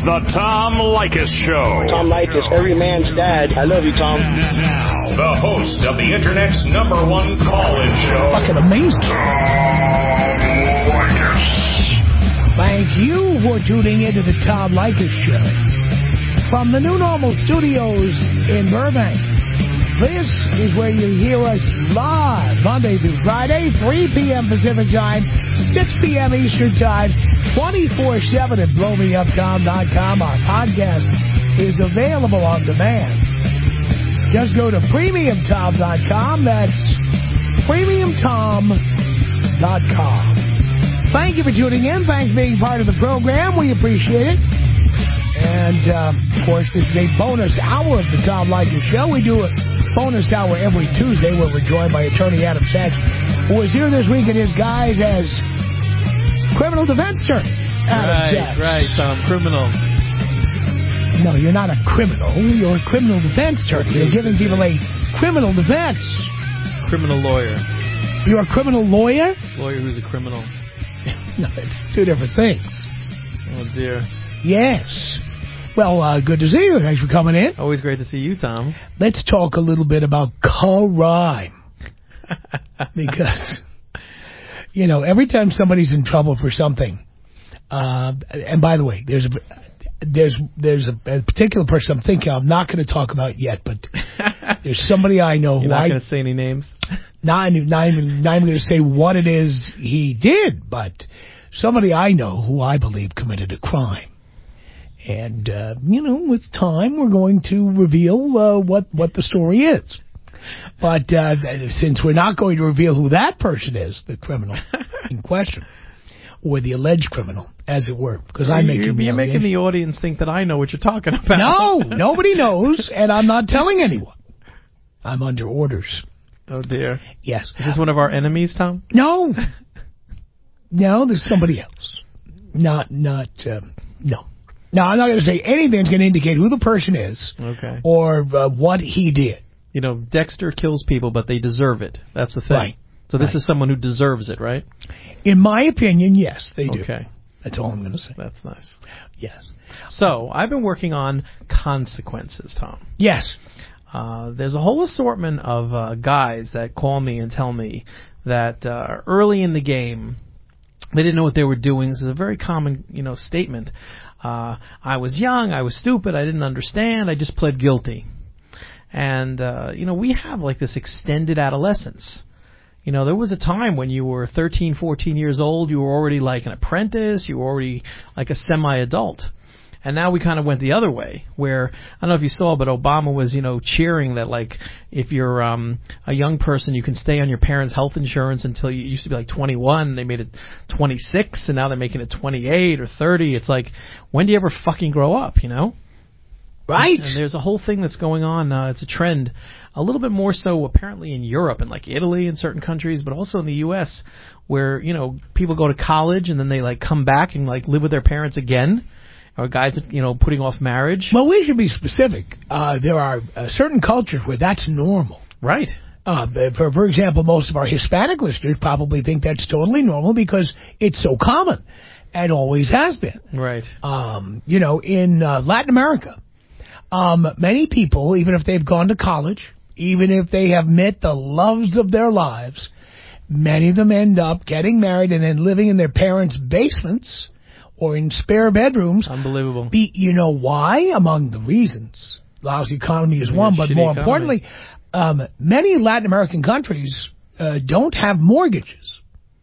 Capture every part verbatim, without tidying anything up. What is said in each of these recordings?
The Tom Leykis Show. Tom Leykis, every man's dad. I love you, Tom. Now, the host of the Internet's number one call-in show. Fucking amazing. Tom Leykis. Thank you for tuning into the Tom Leykis Show. From the New Normal Studios in Burbank. This is where you hear us live, Monday through Friday, three p.m. Pacific Time, six p.m. Eastern Time, twenty-four seven at blow me up tom dot com. Our podcast is available on demand. Just go to premium tom dot com. That's premium tom dot com. Thank you for tuning in. Thanks for being part of the program. We appreciate it. And, uh, of course, this is a bonus hour of the Tom Leykis Show. We do a bonus hour every Tuesday where we're joined by attorney Adam Sachs, who is here this week in his guise as criminal defense attorney. Adam right, Sachs. right, Tom, criminal. No, you're not a criminal. You're a criminal defense attorney. You're giving people a criminal defense. Criminal lawyer. You're a criminal lawyer? Lawyer who's a criminal. No, it's two different things. Oh, dear. Yes. Well, uh, good to see you. Thanks for coming in. Always great to see you, Tom. Let's talk a little bit about crime. Because, you know, every time somebody's in trouble for something, uh, and by the way, there's a, there's there's a, a particular person I'm thinking I'm not going to talk about yet, but there's somebody I know You're who not I... going to say any names? Not, not even, not even going to say what it is he did, but somebody I know who I believe committed a crime. And, uh, you know, with time, we're going to reveal uh, what, what the story is. But uh, since we're not going to reveal who that person is, the criminal in question, or the alleged criminal, as it were, because I'm making You're, the you're making the audience think that I know what you're talking about. No, nobody knows, and I'm not telling anyone. I'm under orders. Oh, dear. Yes. Is this one of our enemies, Tom? No. No, there's somebody else. Not, not, uh, no. Now, I'm not going to say anything that's going to indicate who the person is Okay. or uh, what he did. You know, Dexter kills people, but they deserve it. That's the thing. Right. So this right. is someone who deserves it, right? In my opinion, yes, they do. Okay. That's all I'm going to say. That's nice. Yes. So, I've been working on consequences, Tom. Yes. Uh, there's a whole assortment of uh, guys that call me and tell me that uh, early in the game, they didn't know what they were doing. This is a very common, you know, statement. Uh, I was young, I was stupid, I didn't understand, I just pled guilty. And, uh, you know, we have like this extended adolescence. You know, there was a time when you were thirteen, fourteen years old, you were already like an apprentice, you were already like a semi-adult. And now we kind of went the other way, where, I don't know if you saw, but Obama was, you know, cheering that, like, if you're um, a young person, you can stay on your parents' health insurance until you used to be, like, twenty-one. They made it twenty-six, and now they're making it twenty-eight or thirty. It's like, when do you ever fucking grow up, you know? Right. And there's a whole thing that's going on. Uh, it's a trend, a little bit more so apparently in Europe and, like, Italy and certain countries, but also in the U S, where, you know, people go to college and then they, like, come back and, like, live with their parents again. Or guys, you know, putting off marriage. Well, we should be specific. Uh, there are uh, certain cultures where that's normal. Right. Uh, for, for example, most of our Hispanic listeners probably think that's totally normal because it's so common and always has been. Right. Um, you know, in uh, Latin America, um, many people, even if they've gone to college, even if they have met the loves of their lives, many of them end up getting married and then living in their parents' basements or in spare bedrooms. Unbelievable. Be, you know why? Among the reasons. Lousy economy is Yeah, one, but more economy. importantly, um, many Latin American countries uh, don't have mortgages.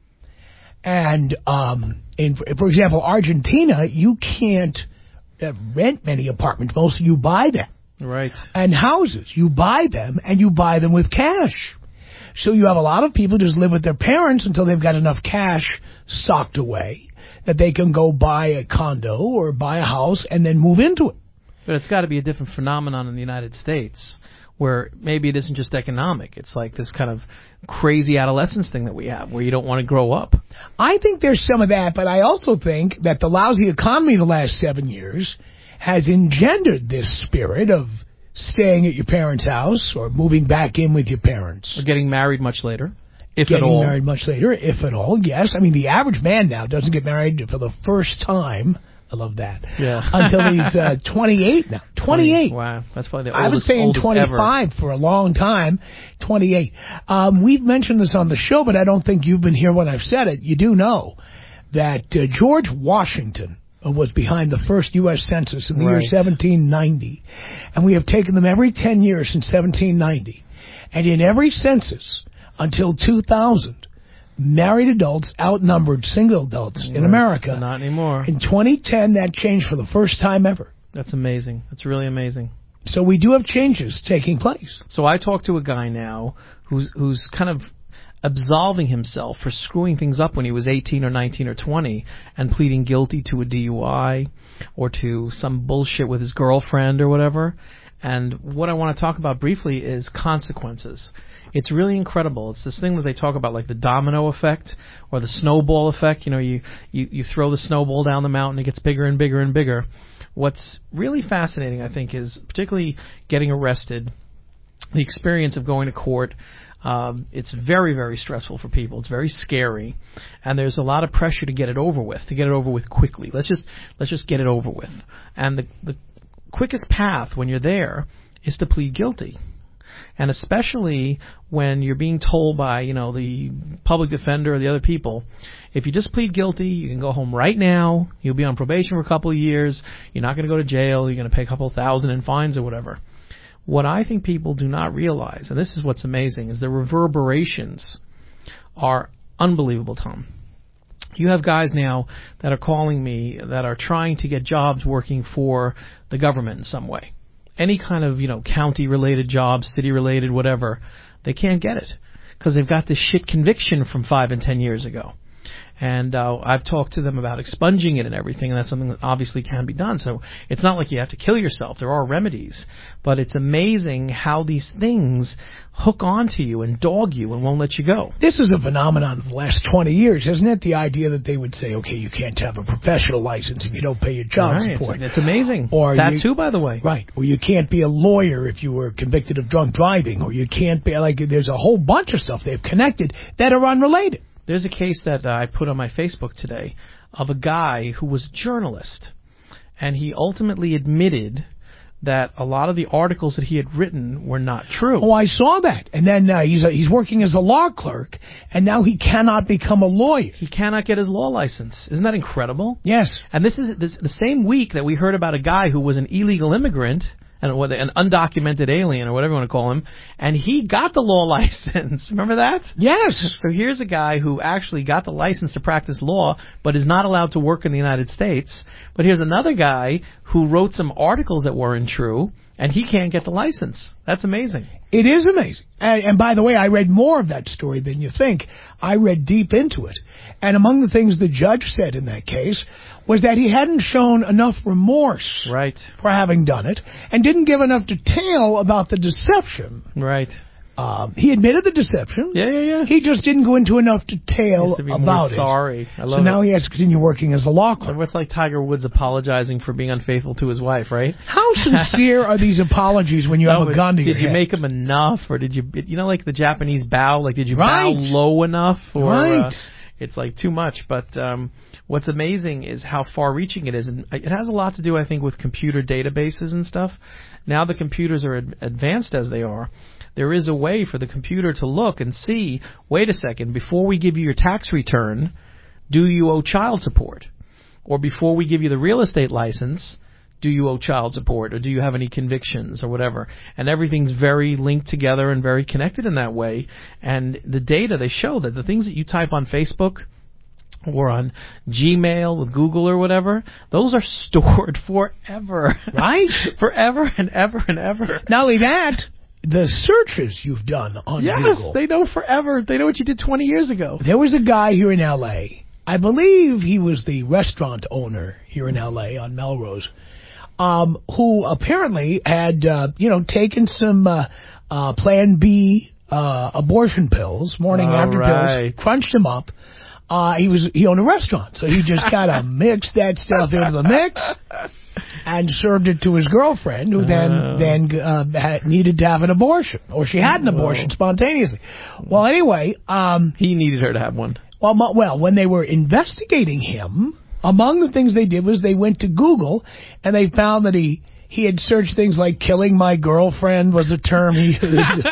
And, um, in, for example, Argentina, you can't uh, rent many apartments. Most of you buy them. Right. And houses. You buy them, and you buy them with cash. So you have a lot of people just live with their parents until they've got enough cash socked away that they can go buy a condo or buy a house and then move into it. But it's got to be a different phenomenon in the United States, where maybe it isn't just economic. It's like this kind of crazy adolescence thing that we have, where you don't want to grow up. I think there's some of that, but I also think that the lousy economy the last seven years has engendered this spirit of staying at your parents' house or moving back in with your parents. Or getting married much later, if Getting at all. married much later, if at all, yes. I mean, the average man now doesn't get married for the first time I love that. Yeah. Until he's uh, twenty-eight now. twenty-eight. twenty, wow. That's probably the I was oldest, saying oldest twenty-five ever. for a long time. twenty-eight. Um, we've mentioned this on the show, but I don't think you've been here when I've said it. You do know that uh, George Washington was behind the first U S Census in the Right. year seventeen ninety. And we have taken them every ten years since seventeen ninety. And in every census until two thousand, married adults outnumbered single adults in Right. America. Not anymore. In twenty ten, that changed for the first time ever. That's amazing. That's really amazing. So we do have changes taking place. So I talked to a guy now who's who's kind of absolving himself for screwing things up when he was eighteen or nineteen or twenty and pleading guilty to a D U I or to some bullshit with his girlfriend or whatever. And what I want to talk about briefly is consequences. It's really incredible. It's this thing that they talk about, like the domino effect or the snowball effect. You know, you, you, you throw the snowball down the mountain, it gets bigger and bigger and bigger. What's really fascinating, I think, is particularly getting arrested, the experience of going to court. Um, it's very, very stressful for people. It's very scary, and there's a lot of pressure to get it over with, to get it over with quickly. Let's just let's just get it over with. And the the quickest path when you're there is to plead guilty. And especially when you're being told by, you know, the public defender or the other people, if you just plead guilty, you can go home right now, you'll be on probation for a couple of years, you're not going to go to jail, you're going to pay a couple of thousand in fines or whatever. What I think people do not realize, and this is what's amazing, is the reverberations are unbelievable, Tom. You have guys now that are calling me that are trying to get jobs working for the government in some way. Any kind of, you know, county-related job, city-related, whatever, they can't get it because they've got this shit conviction from five and ten years ago. And uh, I've talked to them about expunging it and everything, and that's something that obviously can be done. So it's not like you have to kill yourself. There are remedies. But it's amazing how these things hook onto you and dog you and won't let you go. This is a phenomenon of the last twenty years, isn't it? The idea that they would say, okay, you can't have a professional license if you don't pay your child Right, support. It's, it's amazing. Or that you, too, by the way. Right. Or you can't be a lawyer if you were convicted of drunk driving. Or you can't be, like, there's a whole bunch of stuff they've connected that are unrelated. There's a case that uh, I put on my Facebook today of a guy who was a journalist, and he ultimately admitted that a lot of the articles that he had written were not true. Oh, I saw that. And then uh, he's a, he's working as a law clerk, and now he cannot become a lawyer. He cannot get his law license. Isn't that incredible? Yes. And this is this, the same week that we heard about a guy who was an illegal immigrant, and what an undocumented alien or whatever you want to call him, and he got the law license. Remember that? Yes. So here's a guy who actually got the license to practice law, but is not allowed to work in the United States. But here's another guy who wrote some articles that weren't true, and he can't get the license. That's amazing. It is amazing. And, and by the way, I read more of that story than you think. I read deep into it. And among the things the judge said in that case was that he hadn't shown enough remorse Right. for having done it and didn't give enough detail about the deception. Right. Um, he admitted the deception. Yeah, yeah, yeah. He just didn't go into enough He detail has to be about more it. sorry. I love So now it. he has to continue working as a law clerk. It's like Tiger Woods apologizing for being unfaithful to his wife, right? How sincere are these apologies when you No, have a but gun to your Did you head? make them enough, or did you, you know, like the Japanese bow? Like, did you Right. bow low enough? Or, Right. Uh, it's like too much. But um, what's amazing is how far-reaching it is, and it has a lot to do, I think, with computer databases and stuff. Now the computers are ad- advanced as they are. There is a way for the computer to look and see, wait a second, before we give you your tax return, do you owe child support? Or before we give you the real estate license, do you owe child support? Or do you have any convictions or whatever? And everything's very linked together and very connected in that way. And the data, they show that the things that you type on Facebook or on Gmail with Google or whatever, those are stored forever. Right? Forever and ever and ever. Not only that, the searches you've done on Yes, Google. they know forever. They know what you did twenty years ago. There was a guy here in L A. I believe he was the restaurant owner here in L A on Melrose, um, who apparently had, uh, you know, taken some uh, uh, Plan B uh, abortion pills, morning All after right. pills, crunched them up. Uh, he was he owned a restaurant, so he just kind of mixed that stuff into the mix and served it to his girlfriend, who then Uh. then uh, had, needed to have an abortion, or she had an abortion Whoa. spontaneously. Well, anyway, um, He needed her to have one. well, mo- well, when they were investigating him Among the things they did was they went to Google and they found that he he had searched things like "killing my girlfriend" was a term he used.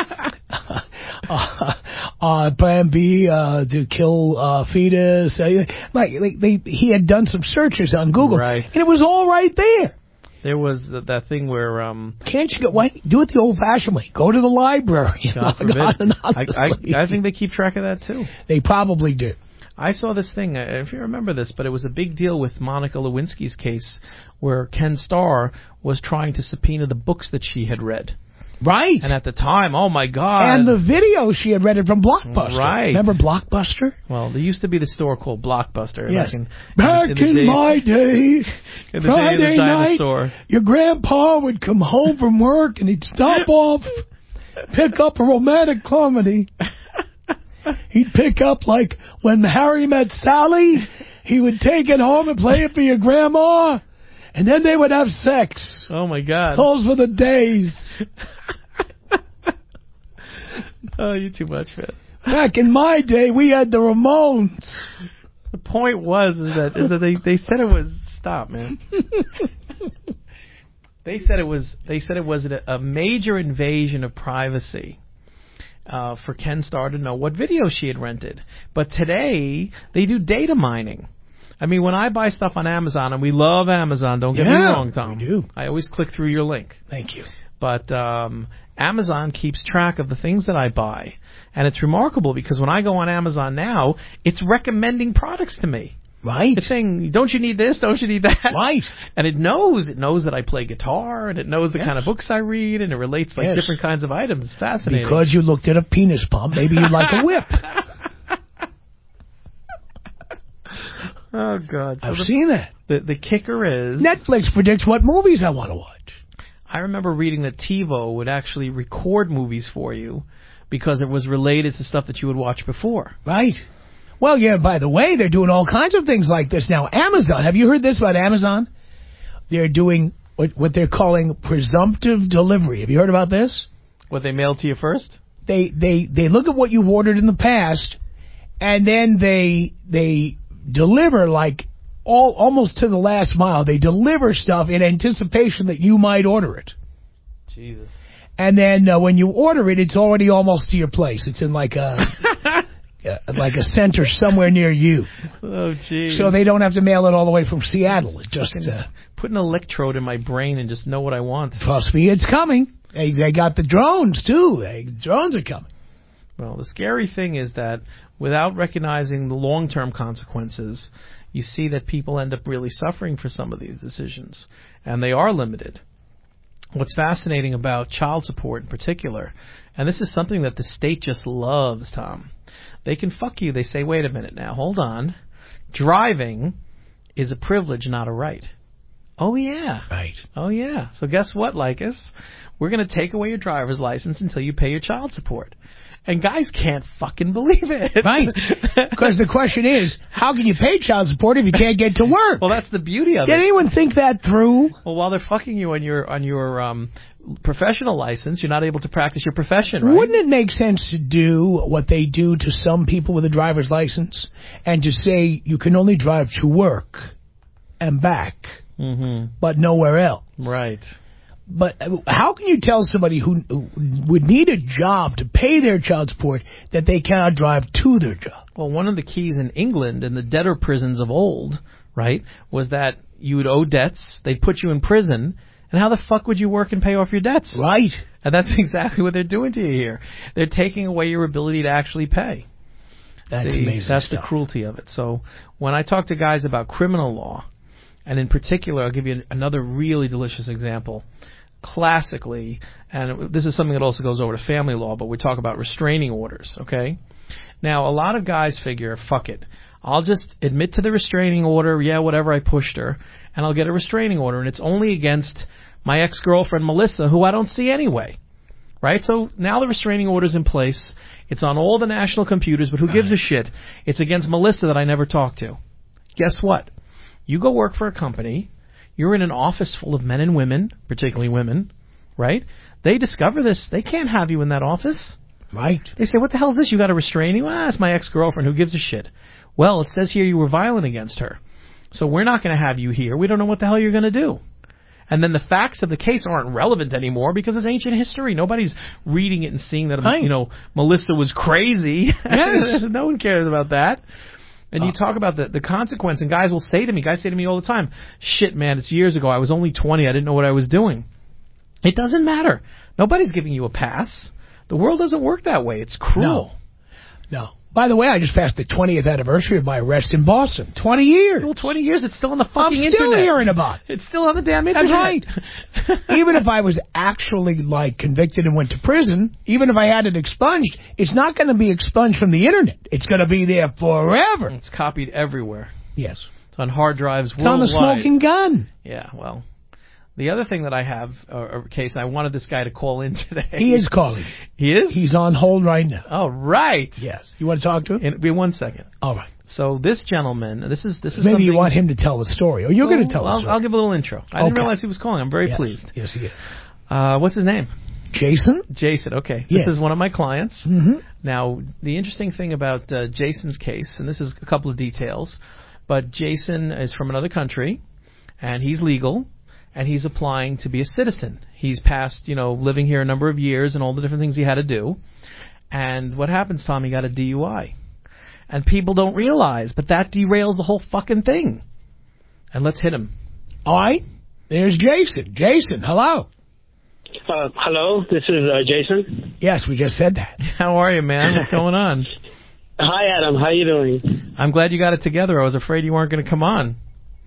uh, uh, Plan B uh, to kill uh, fetus. Uh, like, like they, he had done some searches on Google, Right. and it was all right there. There was th- that thing where um, Can't you go? Why do it the old-fashioned way? Go to the library. God Log on forbid. I, anonymously. I, I think they keep track of that too. They probably do. I saw this thing, uh, if you remember this, but it was a big deal with Monica Lewinsky's case where Ken Starr was trying to subpoena the books that she had read. Right. And at the time, oh my God. And the video she had rented from Blockbuster. Right. Remember Blockbuster? Well, there used to be the store called Blockbuster. Yes. Back in, Back in, the in days- my day, in the Friday day of the night, dinosaur. your grandpa would come home from work and he'd stop off, pick up a romantic comedy. He'd pick up, like, When Harry Met Sally. He would take it home and play it for your grandma. And then they would have sex. Oh my God. Those were the days. Oh, you too much, man. Back in my day, we had the Ramones. The point was is that is that they, they said it was stop, man. They said it was they said it was a, a major invasion of privacy uh, for Ken Starr to know what video she had rented. But today they do data mining. I mean, when I buy stuff on Amazon, and we love Amazon, don't get me Yeah, wrong, Tom. we do. I always click through your link. Thank you. But um, Amazon keeps track of the things that I buy. And it's remarkable because when I go on Amazon now, it's recommending products to me. Right. It's saying, don't you need this? Don't you need that? Right. And it knows. It knows that I play guitar, and it knows the Yes. kind of books I read, and it relates like Yes. different kinds of items. It's fascinating. Because you looked at a penis pump, maybe you'd like a whip. Oh, God. So I've the, seen that. the, the kicker is... Netflix predicts what movies I want to watch. I remember reading that TiVo would actually record movies for you because it was related to stuff that you would watch before. Right. Well, yeah, by the way, they're doing all kinds of things like this now. Amazon, have you heard this about Amazon? They're doing what, what they're calling presumptive delivery. Have you heard about this? What, they mailed to you first? They they they look at what you've ordered in the past, and then they they deliver like all almost to the last mile. They deliver stuff in anticipation that you might order it. Jesus. And then uh, when you order it, it's already almost to your place. It's in like a uh, like a center somewhere near you. Oh, jeez. So they don't have to mail it all the way from Seattle. It just uh, Put an electrode in my brain and just know what I want. trust me, it's coming. They they got the drones too. They, drones are coming. Well, the scary thing is that without recognizing the long-term consequences, you see that people end up really suffering for some of these decisions, and they are limited. What's fascinating about child support in particular, and this is something that the state just loves, Tom, they can fuck you. They say, wait a minute now, hold on. Driving is a privilege, not a right. Oh, yeah. Right. Oh, yeah. So guess what, Lycus? We're going to take away your driver's license until you pay your child support. And guys can't fucking believe it. Right. Because the question is, how can you pay child support if you can't get to work? Well, that's the beauty of Did it. anyone think that through? Well, while they're fucking you on your on your um, professional license, you're not able to practice your profession, right? Wouldn't it make sense to do what they do to some people with a driver's license and to say you can only drive to work and back, Mm-hmm. but nowhere else? Right. But how can you tell somebody who who would need a job to pay their child support that they cannot drive to their job? Well, one of the keys in England in the debtor prisons of old, right, was that you would owe debts, they'd put you in prison, and how the fuck would you work and pay off your debts? Right. And that's exactly what they're doing to you here. They're taking away your ability to actually pay. That's See, amazing That's stuff. the cruelty of it. So when I talk to guys about criminal law, and in particular, I'll give you another really delicious example. Classically, and this is something that also goes over to family law, but we talk about restraining orders, okay? Now, a lot of guys figure, fuck it, I'll just admit to the restraining order, yeah, whatever, I pushed her, and I'll get a restraining order, and it's only against my ex-girlfriend, Melissa, who I don't see anyway, right? So now the restraining order's in place, it's on all the national computers, but who gives a shit? It's against Melissa that I never talked to. Guess what? You go work for a company, you're in an office full of men and women, particularly women, right? They discover this. They can't have you in that office. Right. They say, what the hell is this? You got a restraining? Well, that's my ex-girlfriend. Who gives a shit? Well, it says here you were violent against her. So we're not going to have you here. We don't know what the hell you're going to do. And then the facts of the case aren't relevant anymore because it's ancient history. Nobody's reading it and seeing that, you know, Melissa was crazy. Yes. No one cares about that. And you talk about the, the consequence, and guys will say to me, guys say to me all the time, shit, man, it's years ago. I was only twenty. I didn't know what I was doing. It doesn't matter. Nobody's giving you a pass. The world doesn't work that way. It's cruel. No. No. By the way, I just passed the twentieth anniversary of my arrest in Boston. twenty years. Well, twenty years, it's still on the fucking I'm still internet. hearing about it. It's still on the damn internet. That's right. Even if I was actually, like, convicted and went to prison, even if I had it expunged, it's not going to be expunged from the internet. It's going to be there forever. It's copied everywhere. Yes. It's on hard drives It's worldwide. on the smoking gun. Yeah, well... The other thing that I have, uh, a case, I wanted this guy to call in today. He is calling. He is? He's on hold right now. Oh, right. Yes. You want to talk to him? In, be one second. All right. So this gentleman, this is this is Maybe something... you want him to tell the story, or you're well, going to tell I'll, the story. I'll give a little intro. I okay. didn't realize he was calling. I'm very yes. pleased. Yes, he is. Uh, what's his name? Jason? Jason, okay. Yes. This is one of my clients. Mm-hmm. Now, the interesting thing about uh, Jason's case, and this is a couple of details, but Jason is from another country, and he's legal, and he's applying to be a citizen. He's passed, you know, living here a number of years and all the different things he had to do. And what happens, Tom? He got a D U I. And people don't realize, but that derails the whole fucking thing. And let's hit him. All right. There's Jason. Jason, hello. Uh, hello, this is uh, Jason. Yes, we just said that. How are you, man? What's going on? Hi, Adam. How you doing? I'm glad you got it together. I was afraid you weren't going to come on.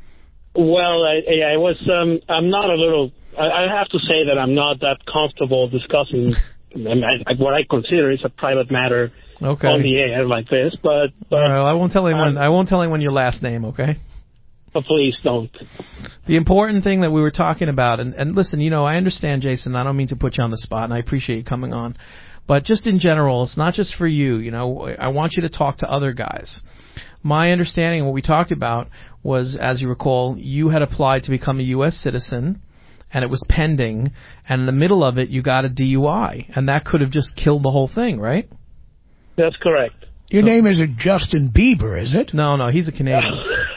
Well, I, I was. Um, I'm not a little. I, I have to say that I'm not that comfortable discussing I, I, what I consider is a private matter okay. on the air like this. But, but All right, well, I won't tell anyone. um, I won't tell anyone your last name. Okay. But please don't. The important thing that we were talking about, and, and listen, you know, I understand, Jason. I don't mean to put you on the spot, and I appreciate you coming on. But just in general, it's not just for you. You know, I want you to talk to other guys. My understanding, what we talked about, was, as you recall, you had applied to become a U S citizen, and it was pending, and in the middle of it, you got a D U I, and that could have just killed the whole thing, right? That's correct. Your So- name isn't Justin Bieber, is it? No, no, he's a Canadian.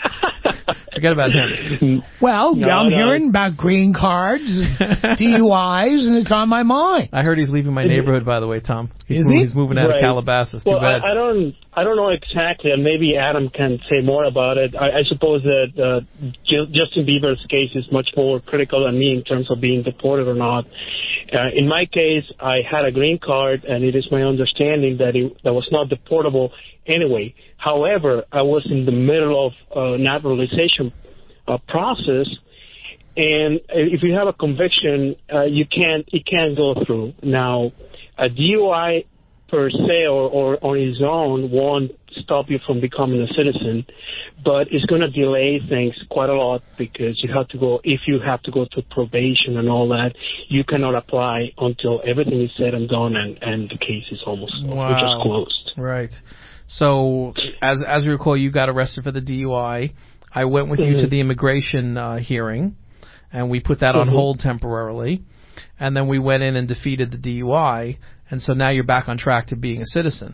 Forget about him. Well, No, I'm no. hearing about green cards, and D U Is, and it's on my mind. I heard he's leaving my neighborhood, by the way, Tom. He's Is moving, he? He's moving out Right. of Calabasas. Too Well, bad. I, I don't. I don't know exactly, and maybe Adam can say more about it. I, I suppose that uh, J- Justin Bieber's case is much more critical than me in terms of being deported or not. Uh, in my case, I had a green card, and it is my understanding that it that was not deportable anyway. However, I was in the middle of uh, naturalization uh, process, and if you have a conviction, uh, you can't it can't go through. Now, a D U I per se or, or on its own won't stop you from becoming a citizen, but it's going to delay things quite a lot because you have to go, if you have to go to probation and all that, you cannot apply until everything is said and done and, and the case is almost Wow. just closed. Right. So, as as you recall, you got arrested for the D U I. I went with Mm-hmm. you to the immigration uh, hearing, and we put that on Mm-hmm. hold temporarily. And then we went in and defeated the D U I, and so now you're back on track to being a citizen.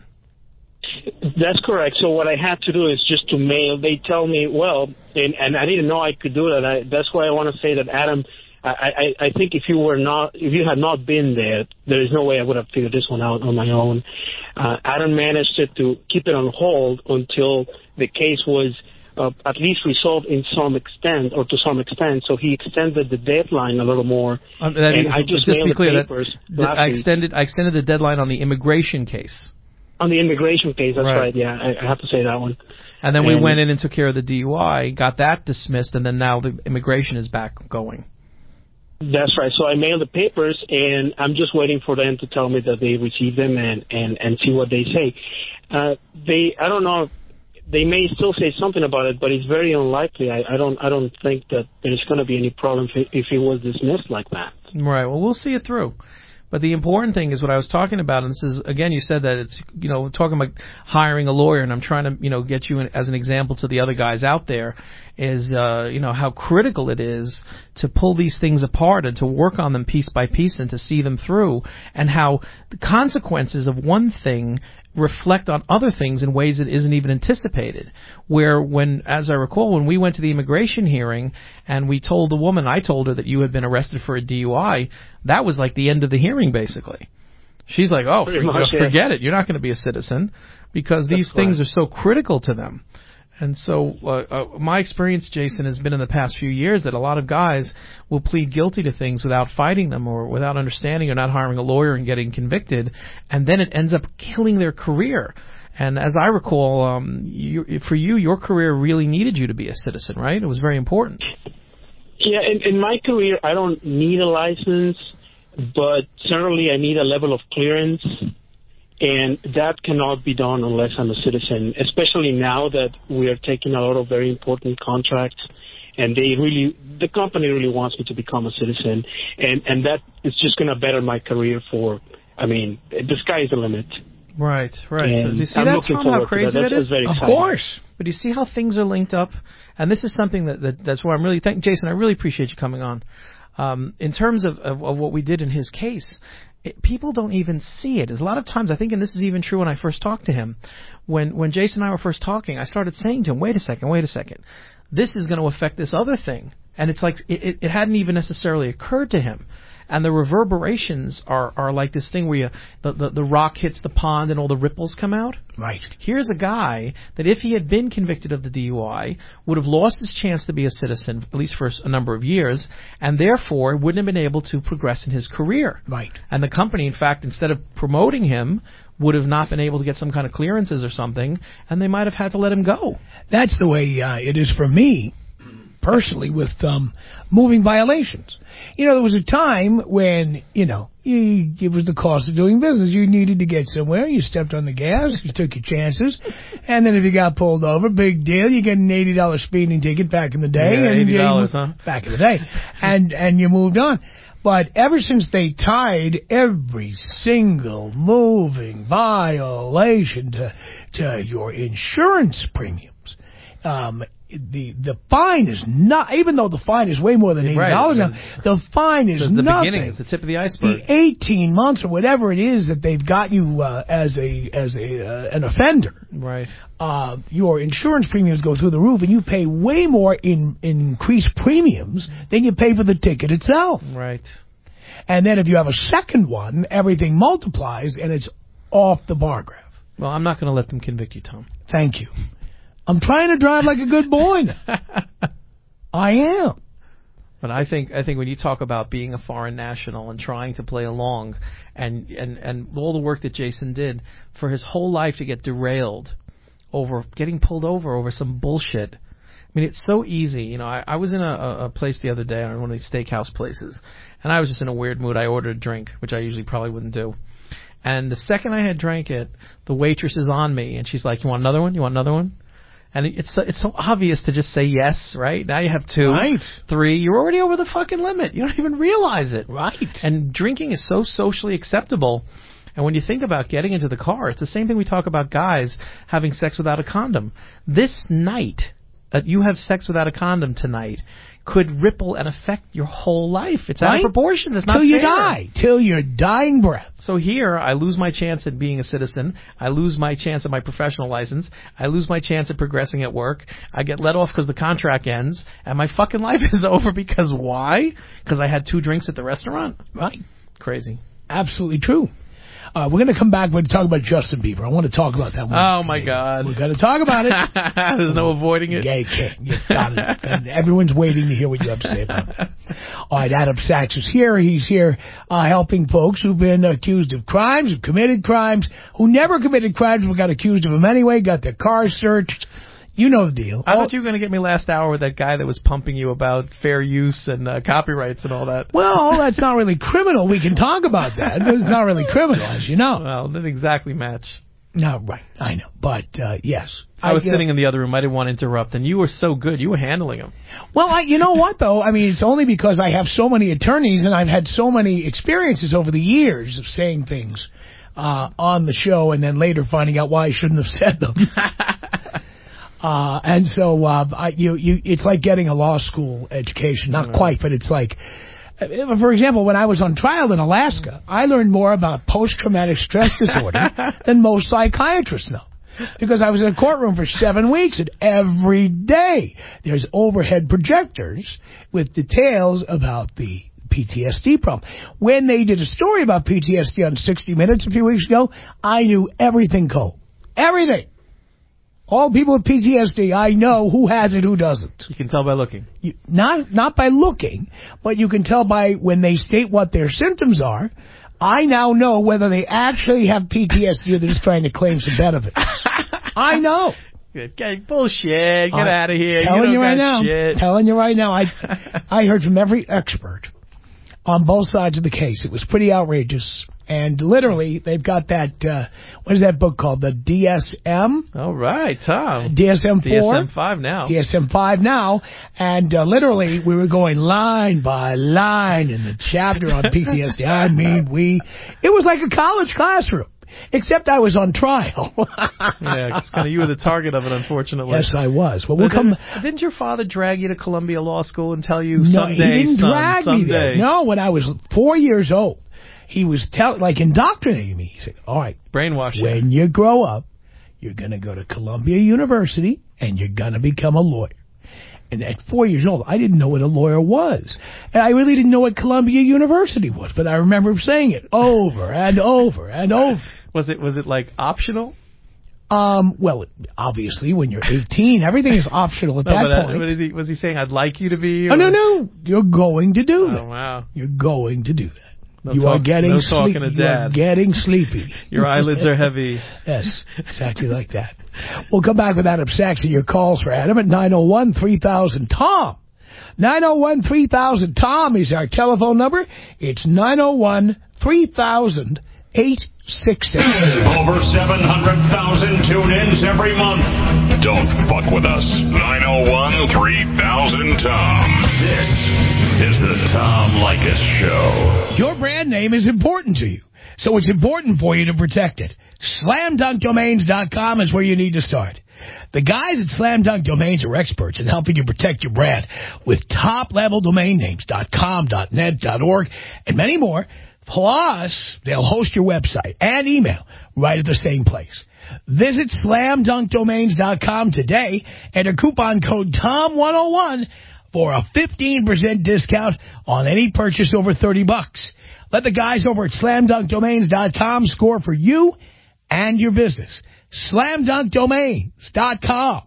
That's correct. So what I had to do is just to mail. They tell me, well, and, and I didn't know I could do that. I, that's why I want to say that, Adam, I, I, I think if you were not, if you had not been there, there is no way I would have figured this one out on my own. Uh, Adam managed it to keep it on hold until the case was uh, at least resolved in some extent, or to some extent. So he extended the deadline a little more. Um, that and is- I just to mailed be the clear, that, papers that last I week. extended I extended the deadline on the immigration case, On the immigration case, that's Right. right. Yeah, I, I have to say that one. and then we And- went in and took care of the D U I, got that dismissed, and then now the immigration is back going. That's right. So I mailed the papers, and I'm just waiting for them to tell me that they received them and, and, and see what they say. Uh, they, I don't know. They may still say something about it, but it's very unlikely. I, I don't, I don't think that there's going to be any problem if it, if it was dismissed like that. Right. Well, we'll see it through. But the important thing is what I was talking about, and this is, again, you said that it's, you know, talking about hiring a lawyer, and I'm trying to, you know, get you in, as an example to the other guys out there, is, uh, you know, how critical it is to pull these things apart and to work on them piece by piece and to see them through, and how the consequences of one thing reflect on other things in ways that isn't even anticipated. Where when, as I recall, when we went to the immigration hearing and we told the woman, I told her that you had been arrested for a D U I, that was like the end of the hearing, basically. She's like, oh, for, much, forget yeah. it. You're not going to be a citizen because That's these things right. are so critical to them. And so uh, uh, my experience, Jason, has been in the past few years that a lot of guys will plead guilty to things without fighting them or without understanding or not hiring a lawyer and getting convicted, and then it ends up killing their career. And as I recall, um, you, for you, your career really needed you to be a citizen, right? It was very important. Yeah, in, in my career, I don't need a license, but certainly I need a level of clearance. And that cannot be done unless I'm a citizen, especially now that we are taking a lot of very important contracts, and they really, the company really wants me to become a citizen, and, and that is just going to better my career for, I mean, the sky is the limit. Right, right. And so do you see I'm that, Tom, how crazy that, that is? Of course. But do you see how things are linked up? And this is something that, that that's where I'm really, thank Jason, I really appreciate you coming on. Um, in terms of, of, of what we did in his case, It, people don't even see it. As a lot of times, I think, and this is even true when I first talked to him, when when Jason and I were first talking, I started saying to him, wait a second, wait a second, this is going to affect this other thing. And it's like, it, it hadn't even necessarily occurred to him. And the reverberations are, are like this thing where you, the, the, the rock hits the pond and all the ripples come out. Right. Here's a guy that if he had been convicted of the D U I, would have lost his chance to be a citizen, at least for a number of years, and therefore wouldn't have been able to progress in his career. Right. And the company, in fact, instead of promoting him, would have not been able to get some kind of clearances or something, and they might have had to let him go. That's the way uh, it is for me, personally, with um, moving violations. You know, there was a time when, you know, you, it was the cost of doing business. You needed to get somewhere. You stepped on the gas. You took your chances. And then if you got pulled over, big deal. You get an eighty dollars speeding ticket back in the day. Yeah, and eighty dollars, you, huh? Back in the day. and, and you moved on. But ever since they tied every single moving violation to, to your insurance premiums, um, the the fine is not, even though the fine is way more than eighty dollars right. now, the fine is the, the nothing. beginning, it's the tip of the iceberg. The eighteen months or whatever it is that they've got you uh, as a as a uh, an offender, right? Uh, your insurance premiums go through the roof, and you pay way more in, in increased premiums than you pay for the ticket itself. Right. And then if you have a second one, everything multiplies, and it's off the bar graph. Well, I'm not going to let them convict you, Tom. Thank you. I'm trying to drive like a good boy now. I am. But I think I think when you talk about being a foreign national and trying to play along, and, and, and all the work that Jason did for his whole life to get derailed over getting pulled over over some bullshit. I mean, it's so easy. You know, I, I was in a, a place the other day, on one of these steakhouse places, and I was just in a weird mood. I ordered a drink, which I usually probably wouldn't do. And the second I had drank it, the waitress is on me, and she's like, "You want another one? You want another one?" And it's it's so obvious to just say yes, right? Now you have two, right. three. You're already over the fucking limit. You don't even realize it. Right. And drinking is so socially acceptable. And when you think about getting into the car, it's the same thing we talk about guys having sex without a condom. This night that you have sex without a condom tonight could ripple and affect your whole life. It's right? out of proportion. It's not Till you fair. die. Till your dying breath. So here, I lose my chance at being a citizen. I lose my chance at my professional license. I lose my chance at progressing at work. I get let off because the contract ends. And my fucking life is over because why? Because I had two drinks at the restaurant? Right. Crazy. Absolutely true. Uh, we're going to come back. We're going to talk about Justin Bieber. I want to talk about that one. Oh, my God. We're going to talk about it. There's no avoiding it. Yeah, you can't. You got it. And everyone's waiting to hear what you have to say about that. All right, Adam Sachs is here. He's here uh, helping folks who've been accused of crimes, who've committed crimes, who never committed crimes but got accused of them anyway, got their cars searched. You know the deal. I thought you were going to get me last hour with that guy that was pumping you about fair use and uh, copyrights and all that. Well, that's not really criminal. We can talk about that. It's not really criminal, as you know. Well, it didn't exactly match. No, right. I know. But, uh, yes. I was I, sitting know, in the other room. I didn't want to interrupt, and you were so good. You were handling him. Well, I, you know what, though? I mean, it's only because I have so many attorneys, and I've had so many experiences over the years of saying things uh, on the show and then later finding out why I shouldn't have said them. Uh, and so, uh, I, you, you, it's like getting a law school education. Not quite, but it's like, For example, when I was on trial in Alaska, I learned more about post-traumatic stress disorder than most psychiatrists know. Because I was in a courtroom for seven weeks, and every day there's overhead projectors with details about the P T S D problem. When they did a story about P T S D on sixty minutes a few weeks ago, I knew everything cold. Everything. All people with P T S D, I know who has it, who doesn't. You can tell by looking. You, not not by looking, but you can tell by when they state what their symptoms are. I now know whether they actually have P T S D or they're just trying to claim some benefits. I know. Okay, bullshit. Get I, out of here. Telling you, you right now. Shit. Telling you right now. I I heard from every expert on both sides of the case. It was pretty outrageous. And literally, they've got that, uh, what is that book called? The D S M? All right, Tom. D S M four? D S M five now. D S M five now. And uh, literally, we were going line by line in the chapter on P T S D. I mean, we, it was like a college classroom. Except I was on trial. Yeah, it's kind of you were the target of it, unfortunately. Yes, I was. Well, we'll but come. Didn't, didn't your father drag you to Columbia Law School and tell you no, someday, he didn't son, drag someday? me there. No, when I was four years old, he was tell like indoctrinating me. He said, "All right, brainwash when you grow up, you're going to go to Columbia University and you're going to become a lawyer." And at four years old, I didn't know what a lawyer was. And I really didn't know what Columbia University was. But I remember saying it over and over and over. Was it was it like optional? Um. Well, obviously, when you're eighteen, everything is optional at no, that but, uh, point. Was he, was he saying, I'd like you to be? Or? Oh, no, no. You're going to do that. Oh, wow. You're going to do that. No you talk, are getting no sleepy. talking to You Dad. are getting sleepy. Your eyelids are heavy. Yes, exactly like that. We'll come back with Adam Sachs and your calls for Adam at nine oh one, three thousand, Tom. nine oh one, three thousand, Tom is our telephone number. It's nine oh one, three thousand, eight six six. Over seven hundred thousand tune-ins every month. Don't fuck with us. nine oh one, three thousand, Tom. This is the Tom Leykis Show. Your brand name is important to you, so it's important for you to protect it. slam dunk domains dot com is where you need to start. The guys at Slam Dunk Domains are experts in helping you protect your brand with top-level domain names .com, .net, .org, and many more. Plus, they'll host your website and email right at the same place. Visit slam dunk domains dot com today. Enter coupon code Tom one oh one for a fifteen percent discount on any purchase over thirty bucks. Let the guys over at slam dunk domains dot com score for you and your business. slam dunk domains dot com.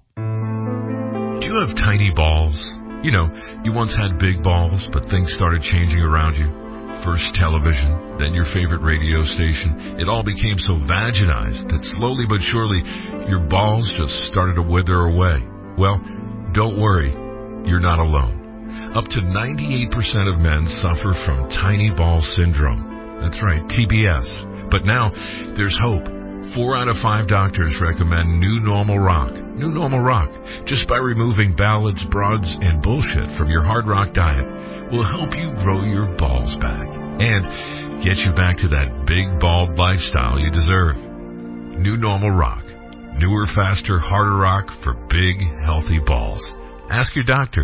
Do you have tiny balls? You know, you once had big balls, but things started changing around you. First television, then your favorite radio station. It all became so vaginized that slowly but surely your balls just started to wither away. Well, don't worry. You're not alone. Up to ninety-eight percent of men suffer from tiny ball syndrome. That's right, T B S. But now there's hope. Four out of five doctors recommend New Normal Rock. New Normal Rock, just by removing ballads, broads, and bullshit from your hard rock diet, will help you grow your balls back and get you back to that big, bald lifestyle you deserve. New Normal Rock. Newer, faster, harder rock for big, healthy balls. Ask your doctor.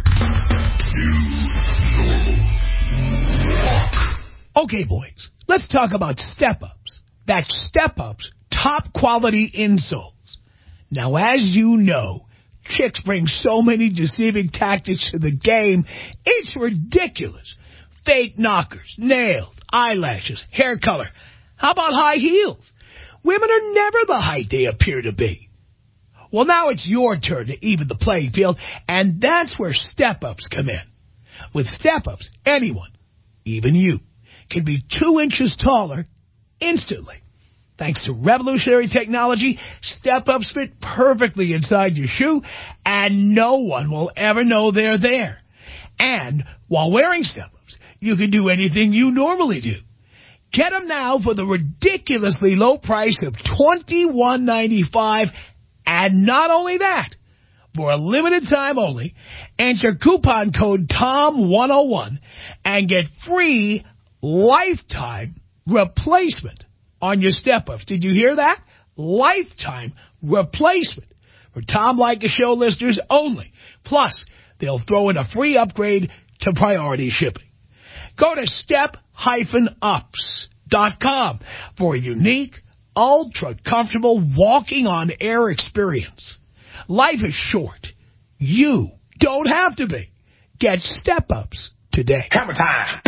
New Normal Rock. Okay, boys, let's talk about Step-Ups. That's Step-Ups. Top quality insoles. Now, as you know, chicks bring so many deceiving tactics to the game, it's ridiculous. Fake knockers, nails, eyelashes, hair color. How about high heels? Women are never the height they appear to be. Well, now it's your turn to even the playing field, and that's where Step-Ups come in. With Step-Ups, anyone, even you, can be two inches taller instantly. Thanks to revolutionary technology, Step-Ups fit perfectly inside your shoe, and no one will ever know they're there. And while wearing Step-Ups, you can do anything you normally do. Get them now for the ridiculously low price of twenty-one ninety-five, and not only that, for a limited time only, enter coupon code Tom one oh one and get free lifetime replacement on your Step-Ups. Did you hear that? Lifetime replacement for Tom Leykis Show listeners only. Plus, they'll throw in a free upgrade to priority shipping. Go to step ups dot com for a unique, ultra-comfortable walking-on-air experience. Life is short. You don't have to be. Get Step-Ups today. Hammer time.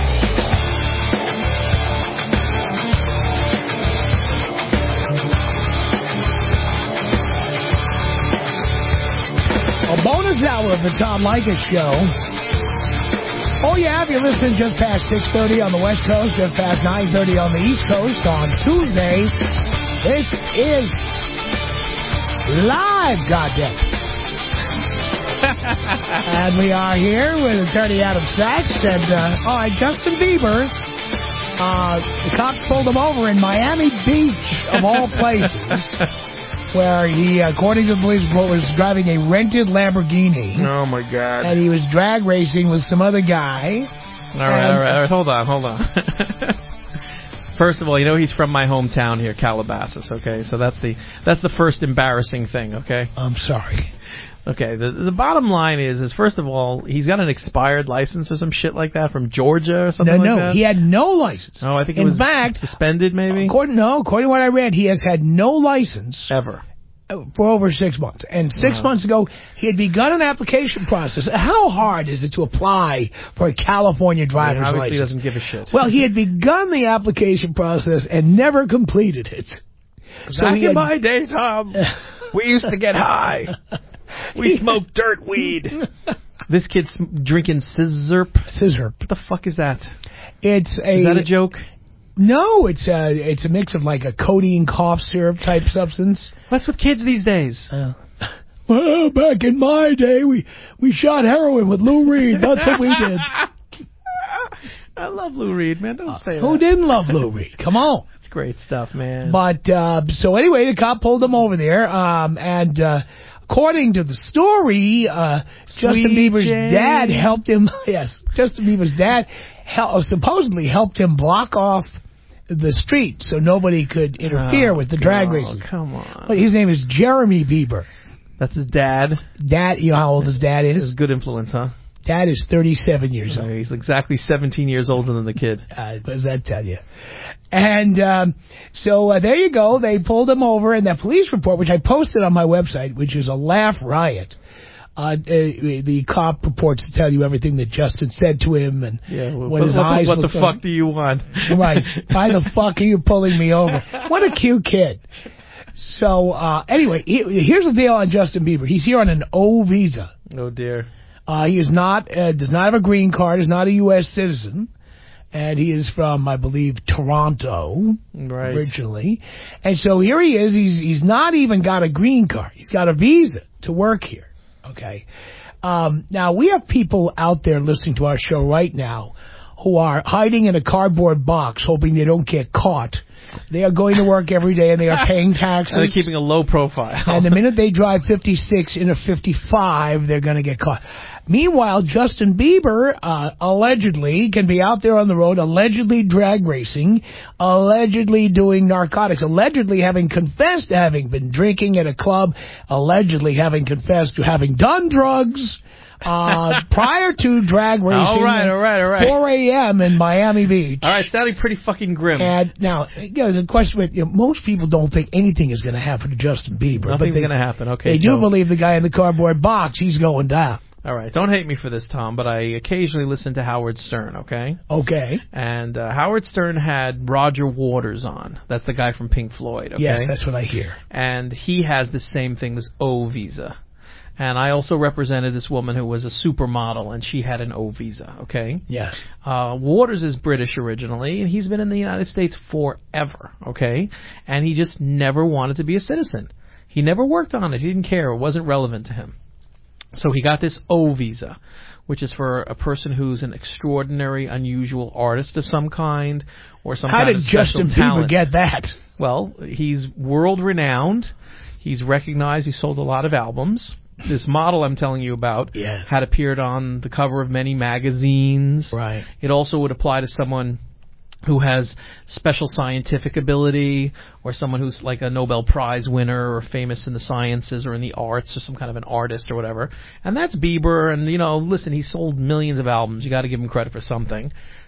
A bonus hour of the Tom Leykis Show. Oh, yeah, if you're listening just past six thirty on the West Coast, just past nine thirty on the East Coast on Tuesday, this is live, goddamn. And we are here with Attorney Adam Sachs and, uh, all right, Justin Bieber. Uh, the cops pulled him over in Miami Beach, of all places, where he, according to the police report, was driving a rented Lamborghini. Oh, my God. And he was drag racing with some other guy. All right, all right, all right. Hold on, hold on. First of all, you know he's from my hometown here, Calabasas, okay? So that's the that's the first embarrassing thing, okay? I'm sorry. Okay, the the bottom line is, is first of all, he's got an expired license or some shit like that from Georgia or something no, like no, that? No, he had no license. Oh, I think it In was fact, suspended maybe? According, no, according to what I read, he has had no license. Ever. For over six months. And six wow. months ago, he had begun an application process. How hard is it to apply for a California driver's yeah, obviously license? Obviously he doesn't give a shit. Well, he had begun the application process and never completed it. So Back in had, my day, Tom, we used to get high. We smoked dirt weed. This kid's drinking scissor. Scissor. What the fuck is that? It's a... Is that a joke? No, it's a, it's a mix of like a codeine cough syrup type substance. What's with kids these days? Uh, well, back in my day, we, we shot heroin with Lou Reed. That's what we did. I love Lou Reed, man. Don't say uh, that. Who didn't love Lou Reed? Come on. That's great stuff, man. But, uh, so anyway, the cop pulled him over there, um, and, uh, according to the story, uh, Justin Bieber's Jane. dad helped him, yes, Justin Bieber's dad hel- supposedly helped him block off the street so nobody could interfere oh, with the drag God, racing. Come on. Well, his name is Jeremy Bieber. That's his dad? Dad, you know how old his dad is? This is good influence, huh? Dad is thirty-seven years old. He's exactly seventeen years older than the kid. Uh, what does that tell you? And um, so uh, there you go. They pulled him over, and that police report, which I posted on my website, which is a laugh riot, uh, the, the cop purports to tell you everything that Justin said to him and yeah, well, what what, his what, eyes What the fuck like. do you want? Right. Why the fuck are you pulling me over? What a cute kid. So, uh, anyway, he, here's the deal on Justin Bieber. He's here on an O visa. Oh, dear. Uh, he is not, uh, does not have a green card, is not a U S citizen. And he is from, I believe, Toronto, right. originally. And so here he is. He's he's not even got a green card. He's got a visa to work here. Okay. Um, now, we have people out there listening to our show right now who are hiding in a cardboard box hoping they don't get caught. They are going to work every day and they are paying taxes. And they're keeping a low profile. And the minute they drive fifty-six in a fifty-five, they're going to get caught. Meanwhile, Justin Bieber, uh, allegedly, can be out there on the road, allegedly drag racing, allegedly doing narcotics, allegedly having confessed to having been drinking at a club, allegedly having confessed to having done drugs, uh, prior to drag racing. All right, all right, all right. four a.m. in Miami Beach. All right, sounding pretty fucking grim. And now, you know, the question, you know, most people don't think anything is going to happen to Justin Bieber. Nothing's going to happen, okay. They so. do believe the guy in the cardboard box, he's going down. All right, don't hate me for this, Tom, but I occasionally listen to Howard Stern, okay? Okay. And uh, Howard Stern had Roger Waters on. That's the guy from Pink Floyd, okay? Yes, that's what I hear. And he has the same thing, this O visa. And I also represented this woman who was a supermodel, and she had an O visa, okay? Yes. Uh, Waters is British originally, and he's been in the United States forever, okay? And he just never wanted to be a citizen. He never worked on it. He didn't care. It wasn't relevant to him. So he got this O visa, which is for a person who's an extraordinary, unusual artist of some kind, or some How kind of special talent. How did Justin Bieber get that? Well, he's world-renowned. He's recognized. He sold a lot of albums. This model I'm telling you about yeah. had appeared on the cover of many magazines. Right. It also would apply to someone who has special scientific ability, or someone who's like a Nobel Prize winner or famous in the sciences or in the arts or some kind of an artist or whatever. And that's Bieber. And, you know, listen, he sold millions of albums. You got to give him credit for something.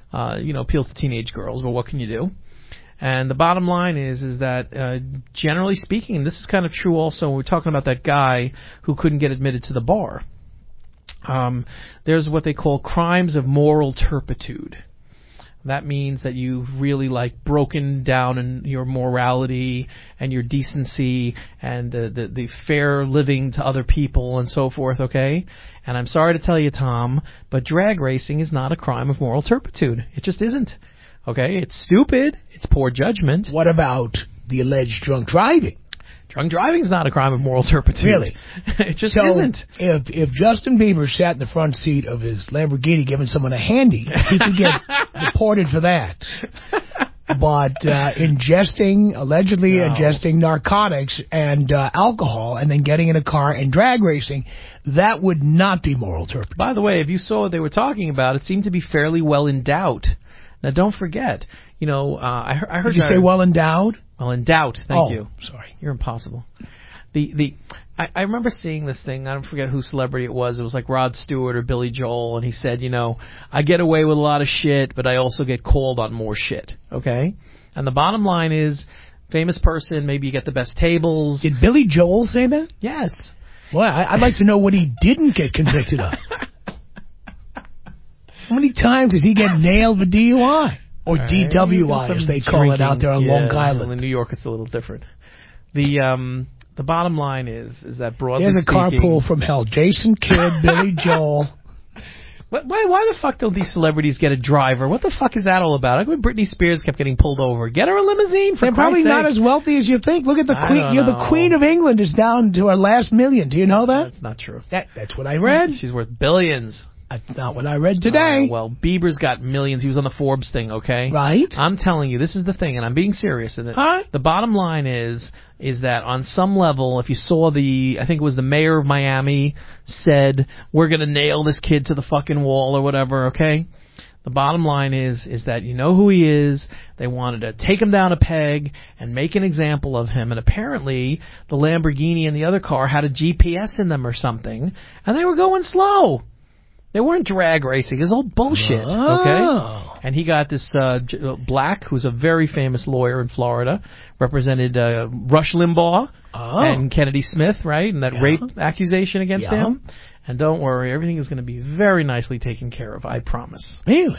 uh, you know, appeals to teenage girls. But what can you do? And the bottom line is, is that uh, generally speaking, and this is kind of true also when we're talking about that guy who couldn't get admitted to the bar. Um, there's what they call crimes of moral turpitude. That means that you've really like broken down in your morality and your decency and the, the, the fair living to other people and so forth, okay? And I'm sorry to tell you, Tom, but drag racing is not a crime of moral turpitude. It just isn't. Okay? It's stupid. It's poor judgment. What about the alleged drunk driving? Drunk driving is not a crime of moral turpitude. Really? It just so isn't. If if Justin Bieber sat in the front seat of his Lamborghini giving someone a handy, he could get deported for that. But uh, ingesting, allegedly No. ingesting narcotics and uh, alcohol and then getting in a car and drag racing, that would not be moral turpitude. By the way, if you saw what they were talking about, it seemed to be fairly well endowed. Now, don't forget, you know, uh, I, he- I heard Did you say well endowed? Well, in doubt. Thank Oh, you. sorry. You're impossible. The the I, I remember seeing this thing. I don't forget whose celebrity it was. It was like Rod Stewart or Billy Joel, and he said, you know, I get away with a lot of shit, but I also get called on more shit. Okay. And the bottom line is, famous person, maybe you get the best tables. Did Billy Joel say that? Yes. Well, I, I'd like to know what he didn't get convicted of. How many times did he get nailed for D U I? Or All D W I, right. as they call it out there on yeah, Long well, Island. in New York, it's a little different. The um the bottom line is is that broadly There's a speaking, carpool from hell. Jason Kidd, Billy Joel. What, why, why the fuck don't these celebrities get a driver? What the fuck is that all about? Like when Britney Spears kept getting pulled over. Get her a limousine, for They're probably Christ's not sake. as wealthy as you think. Look at the I queen. don't You're know. the Queen of England is down to her last million. Do you know that? That's not true. That that's what I read. She's worth billions. That's not what I read today. Uh, well, Bieber's got millions. He was on the Forbes thing, okay? Right. I'm telling you, this is the thing, and I'm being serious. And Huh? the bottom line is, is that on some level, if you saw the, I think it was the mayor of Miami said, we're going to nail this kid to the fucking wall or whatever, okay? The bottom line is, is that you know who he is. They wanted to take him down a peg and make an example of him. And apparently, the Lamborghini and the other car had a G P S in them or something, and they were going slow. They weren't drag racing. It's all bullshit, Oh. okay? And he got this uh, J- uh, Black, who's a very famous lawyer in Florida, represented uh, Rush Limbaugh Oh. and Kennedy Smith, right? And that Yeah. rape accusation against Yeah. him. And don't worry, everything is going to be very nicely taken care of, I promise. Really?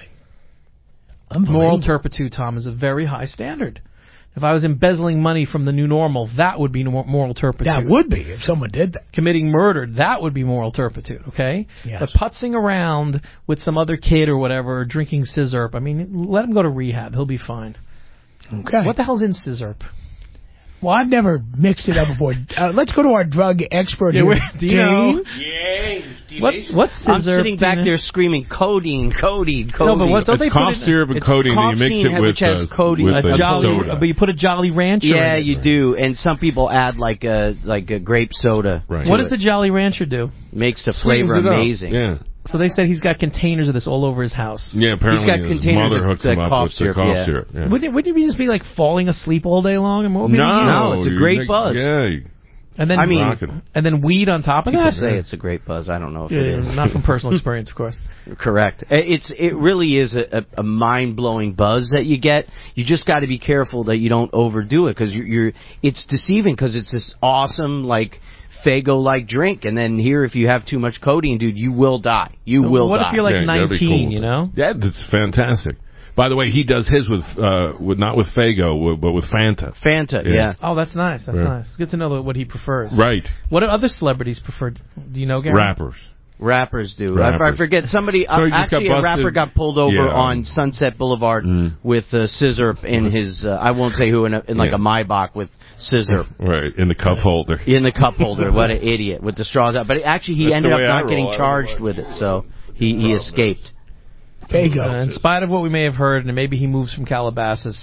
Moral turpitude, Tom, is a very high standard. If I was embezzling money from the new normal, that would be mor- moral turpitude. That would be if someone did that. Committing murder, that would be moral turpitude, okay? Yes. But putzing around with some other kid or whatever, drinking scissorp, I mean, let him go to rehab. He'll be fine. Okay. What the hell's in scissorp? Well, I've never mixed it up before. Uh, let's go to our drug expert Yeah, here. wait, do you know? Dave. Yeah, What, what's I'm scissorp? sitting back Dina? there screaming codeine, codeine, codeine. No, but what don't It's they cough put in, syrup and it's codeine, and you mix coffee it with, which has uh, codeine. with a the jolly, soda. but you put a Jolly Rancher Yeah, in it. you do, and some people add like a like a grape soda. Right. to What it. does the Jolly Rancher do? Makes the Sweetens flavor it up. amazing. Yeah, So they said he's got containers of this all over his house. yeah. Apparently, got his containers mother of hooks the him up cough with the syrup, cough yeah. syrup. Yeah. Wouldn't, it, wouldn't you just be like falling asleep all day long? And what would be the No, No, it's a you great make- buzz. Yeah, you- And then I mean, rocking. and then weed on top of People that. say it's a great buzz. I don't know if Yeah, it is. not from personal experience, of course. Correct. It's it really is a, a, a mind blowing buzz that you get. You just got to be careful that you don't overdo it because you're, you're it's deceiving because it's this awesome like Faygo like drink, and then here if you have too much codeine, dude, you will die. You So will what die. if you're like Yeah, you gotta be nineteen? cool with You it. know. Yeah, that's fantastic. By the way, he does his with uh with not with Faygo, but with Fanta. Fanta, Yeah. yeah. Oh, that's nice. That's Yeah. nice. It's good to know what he prefers. Right. What do other celebrities prefer? Do you know, Gary? Rappers. Rappers do. I, I Rappers. forget somebody. So he Uh, just got actually, a rapper busted. got pulled over Yeah. on Sunset Boulevard Mm. with uh, scissor in his. Uh, I won't say who in, a, in like Yeah. a Maybach with scissor Right, in the cup holder. in the cup holder. What an idiot with the straws out. But actually, he That's ended the up way I not getting roll. I charged don't with it, so he he escaped. Faygo. Uh, in spite of what we may have heard, and maybe he moves from Calabasas,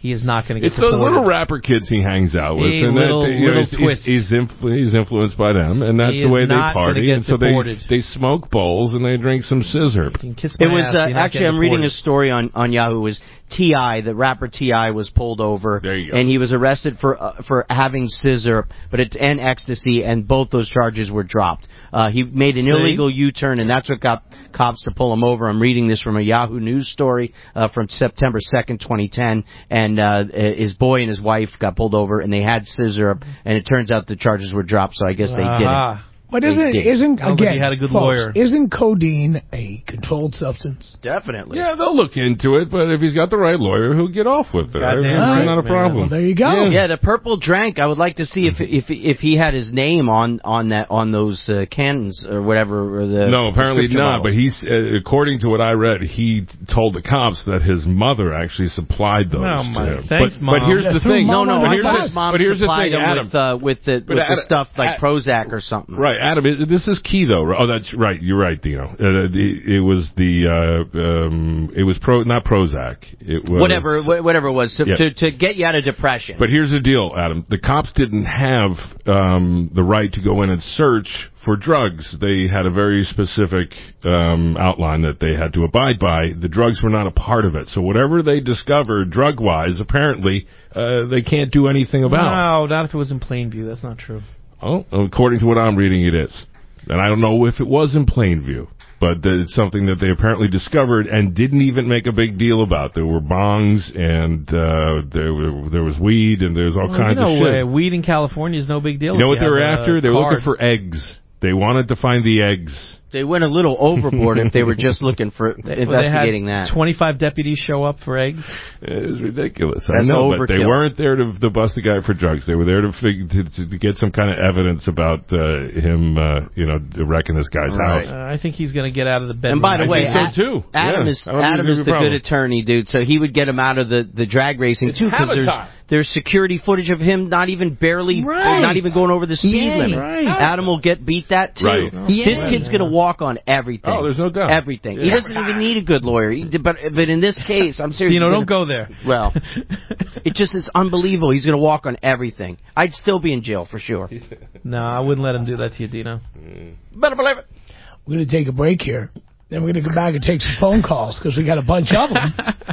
he is not going to get It's deported. those little rapper kids he hangs out with, A and little- that, you know, little he's, twist. he's, he's, influ- he's influenced by them, and that's He the is way they not gonna party. get And so they deported. they smoke bowls and they drink some scissor. You can kiss my It was ass, uh, you're not actually getting I'm reading a deported. story on on Yahoo. It was T I, the rapper T I was pulled over, There you go. and he was arrested for uh, for having scissor, but it, and ecstasy, and both those charges were dropped. Uh, he made an See? illegal U-turn, and that's what got cops to pull him over. I'm reading this from a Yahoo News story uh, from September second, twenty ten, and uh, his boy and his wife got pulled over, and they had scissor, and it turns out the charges were dropped. So I guess they did it. Aha. But They isn't did. isn't Sounds like again? he had a good folks, lawyer. Isn't codeine a controlled substance? Definitely. Yeah, they'll look into it, but if he's got the right lawyer, he'll get off with it. Goddamn It's right, not a man. problem. Well, there you go. Yeah. Yeah, the purple drank. I would like to see if if if he had his name on on that on those uh, cans or whatever. Or the No, apparently prescription not. But bottles. he's, uh, according to what I read, he told the cops that his mother actually supplied those. Oh, to my- him. thanks, but, Mom. but here's Yeah, the through thing. Mom no, no. but I here's thought the, his mom but here's the supplied thing, him Adam. with uh, with the But with Adam- the stuff like Ad- Prozac or something. Right, Adam. It, this is key, though. Oh, that's right. You're right, Dino. Uh, the, it was the uh, um, it was pro, not Prozac. It was Whatever, wh- whatever it was to, Yeah. to to get you out of depression. But here's the deal, Adam. The cops didn't have um, the right to go in and search for drugs. They had a very specific um, outline that they had to abide by. The drugs were not a part of it. So whatever they discovered drug-wise, apparently, uh, they can't do anything about. No, not if it was in plain view. That's not true. Oh, according to what I'm reading, it is. And I don't know if it was in plain view. But it's something that they apparently discovered and didn't even make a big deal about. There were bongs and uh, there were, there was weed and there's all Well, kinds you know, of shit. uh, weed in California is no big deal. You know if what they were have a after? They were card. looking for eggs. They wanted to find the eggs. They went a little overboard if they were just looking for They- investigating they had that. twenty-five deputies show up for eggs. It was ridiculous. I That's know, but they overkill. weren't there to, to bust the guy for drugs. They were there to, fig- to, to get some kind of evidence about uh, him, uh, you know, wrecking this guy's Right. house. Uh, I think he's going to get out of the bedroom. And by the I way, think so, A- too. Adam Yeah. is I don't think Adam there's is a the problem. good attorney, dude. So he would get him out of the, the drag racing It's too, because there's Avatar. there's security footage of him not even barely, Right. not even going over the speed Yay. limit. Right. Adam will get beat that too. Right. This Yay. kid's gonna walk on everything. Oh, there's no doubt. Everything. He Yeah. doesn't even need a good lawyer. He, but but in this case, I'm serious. You know, he's don't gonna- go there. Well, it just is unbelievable. He's gonna walk on everything. I'd still be in jail for sure. No, I wouldn't let him do that to you, Dino. Better believe it. We're going to take a break here. Then we're going to come back and take some phone calls because we got a bunch of them.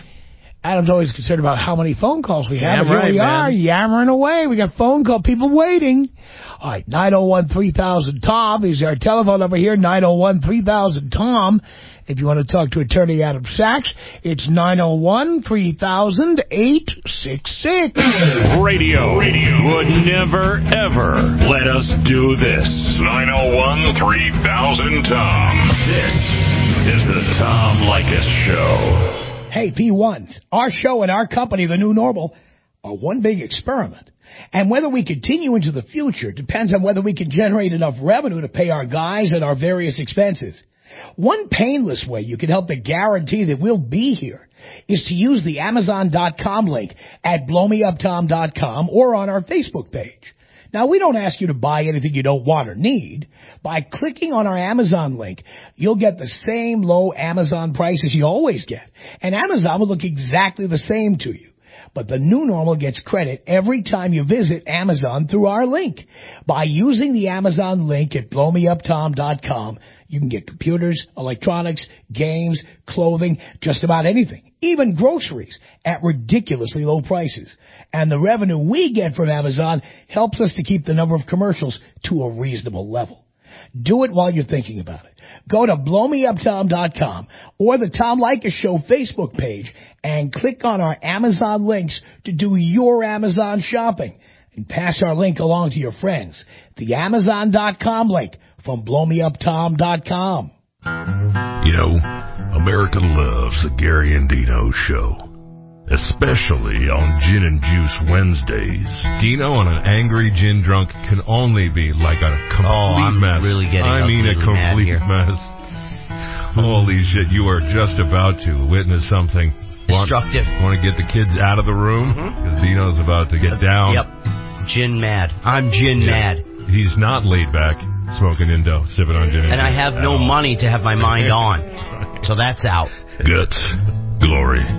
Adam's always concerned about how many phone calls we have. Damn But here right, we man. are, yammering away. We got phone call people waiting. All right, nine oh one three thousand Tom is our telephone number here, nine oh one three thousand Tom. If you want to talk to Attorney Adam Sachs, it's nine oh one three thousand eight six six. Radio. Radio would never, ever let us do this. nine oh one three thousand Tom. This is the Tom Leykis Show. Hey, P ones, our show and our company, The New Normal, are one big experiment. And whether we continue into the future depends on whether we can generate enough revenue to pay our guys and our various expenses. One painless way you can help to guarantee that we'll be here is to use the Amazon dot com link at blow me up tom dot com or on our Facebook page. Now, we don't ask you to buy anything you don't want or need. By clicking on our Amazon link, you'll get the same low Amazon prices you always get. And Amazon will look exactly the same to you. But the New Normal gets credit every time you visit Amazon through our link. By using the Amazon link at blow me up tom dot com, you can get computers, electronics, games, clothing, just about anything, even groceries at ridiculously low prices. And the revenue we get from Amazon helps us to keep the number of commercials to a reasonable level. Do it while you're thinking about it. Go to blow me up tom dot com or the Tom Leykis Show Facebook page and click on our Amazon links to do your Amazon shopping. And pass our link along to your friends. The Amazon dot com link from blow me up tom dot com. You know, America loves the Gary and Dino Show. Especially on Gin and Juice Wednesdays. Dino on an angry gin drunk can only be like a complete Oh, I'm mess. really getting I mean a ugly mad complete here. mess. Holy shit, you are just about to witness something. Destructive. Want, want to get the kids out of the room? Because Dino's about to get down. Yep. Gin mad. I'm gin Yeah. mad. He's not laid back, smoking Indo, sipping on gin. And I have no money to have my mind on. So that's out. Guts, glory,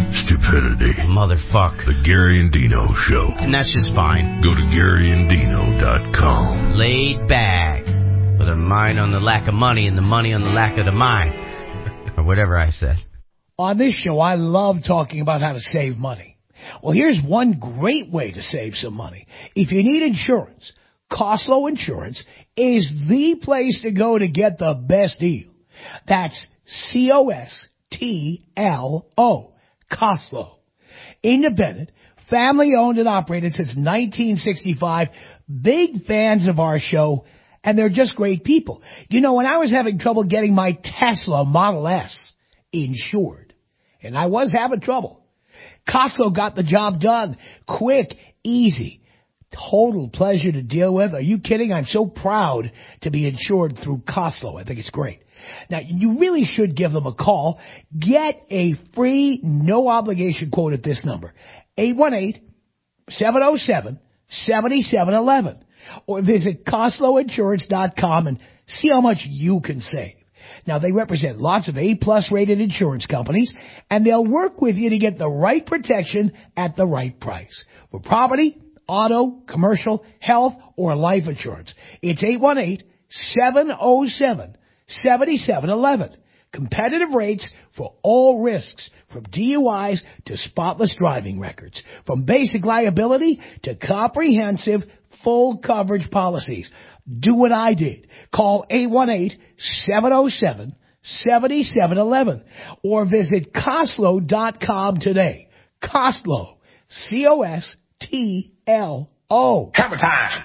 stupidity. Motherfucker. The Gary and Dino Show. And that's just fine. Go to Gary and Dino dot com. Laid back. With a mind on the lack of money and the money on the lack of the mind. Or whatever I said. On this show, I love talking about how to save money. Well, here's one great way to save some money. If you need insurance, Costlow Insurance is the place to go to get the best deal. That's C O S T L O, Costlow. Independent, family-owned and operated since nineteen sixty-five. Big fans of our show, and they're just great people. You know, when I was having trouble getting my Tesla Model S insured, and I was having trouble, Costlow got the job done. Quick, easy, total pleasure to deal with. Are you kidding? I'm so proud to be insured through Costlow. I think it's great. Now, you really should give them a call. Get a free, no-obligation quote at this number, eight one eight, seven oh seven, seven seven one one. Or visit Costlow Insurance dot com and see how much you can save. Now, they represent lots of A-plus rated insurance companies, and they'll work with you to get the right protection at the right price. For property, auto, commercial, health, or life insurance, it's eight one eight, seven oh seven, seven seven one one. Competitive rates for all risks, from D U Is to spotless driving records, from basic liability to comprehensive full coverage policies. Do what I did. Call eight one eight, seven oh seven, seven seven one one or visit Costlow dot com today. Costlow, C O S T L O. Hammer time!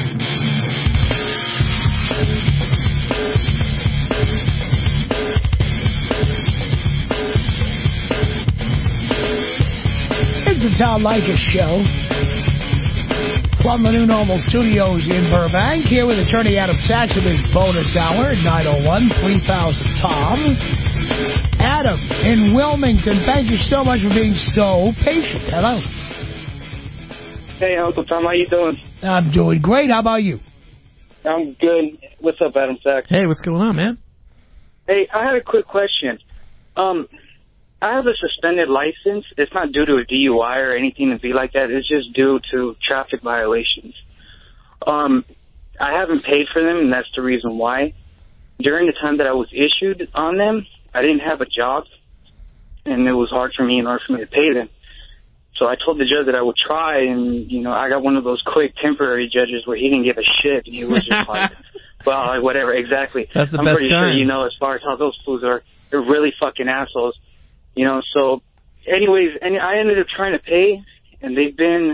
It's the Tom Leykis Show from the New Normal Studios in Burbank. Here with attorney Adam Sachs of his bonus hour, nine oh one, three thousand Tom. Adam in Wilmington, thank you so much for being so patient. Hello. Hey, Uncle Tom, how you doing? I'm doing great. How about you? I'm good. What's up, Adam Sachs? Hey, what's going on, man? Hey, I had a quick question. Um, I have a suspended license. It's not due to a D U I or anything to be like that. It's just due to traffic violations. Um, I haven't paid for them, and that's the reason why. During the time that I was issued on them, I didn't have a job, and it was hard for me in order for me to pay them. So I told the judge that I would try, and, you know, I got one of those quick temporary judges where he didn't give a shit. He was just like, well, like, whatever, exactly. That's the I'm best pretty kind. sure you know as far as how those fools are. They're really fucking assholes. You know, so anyways, and I ended up trying to pay, and they've been,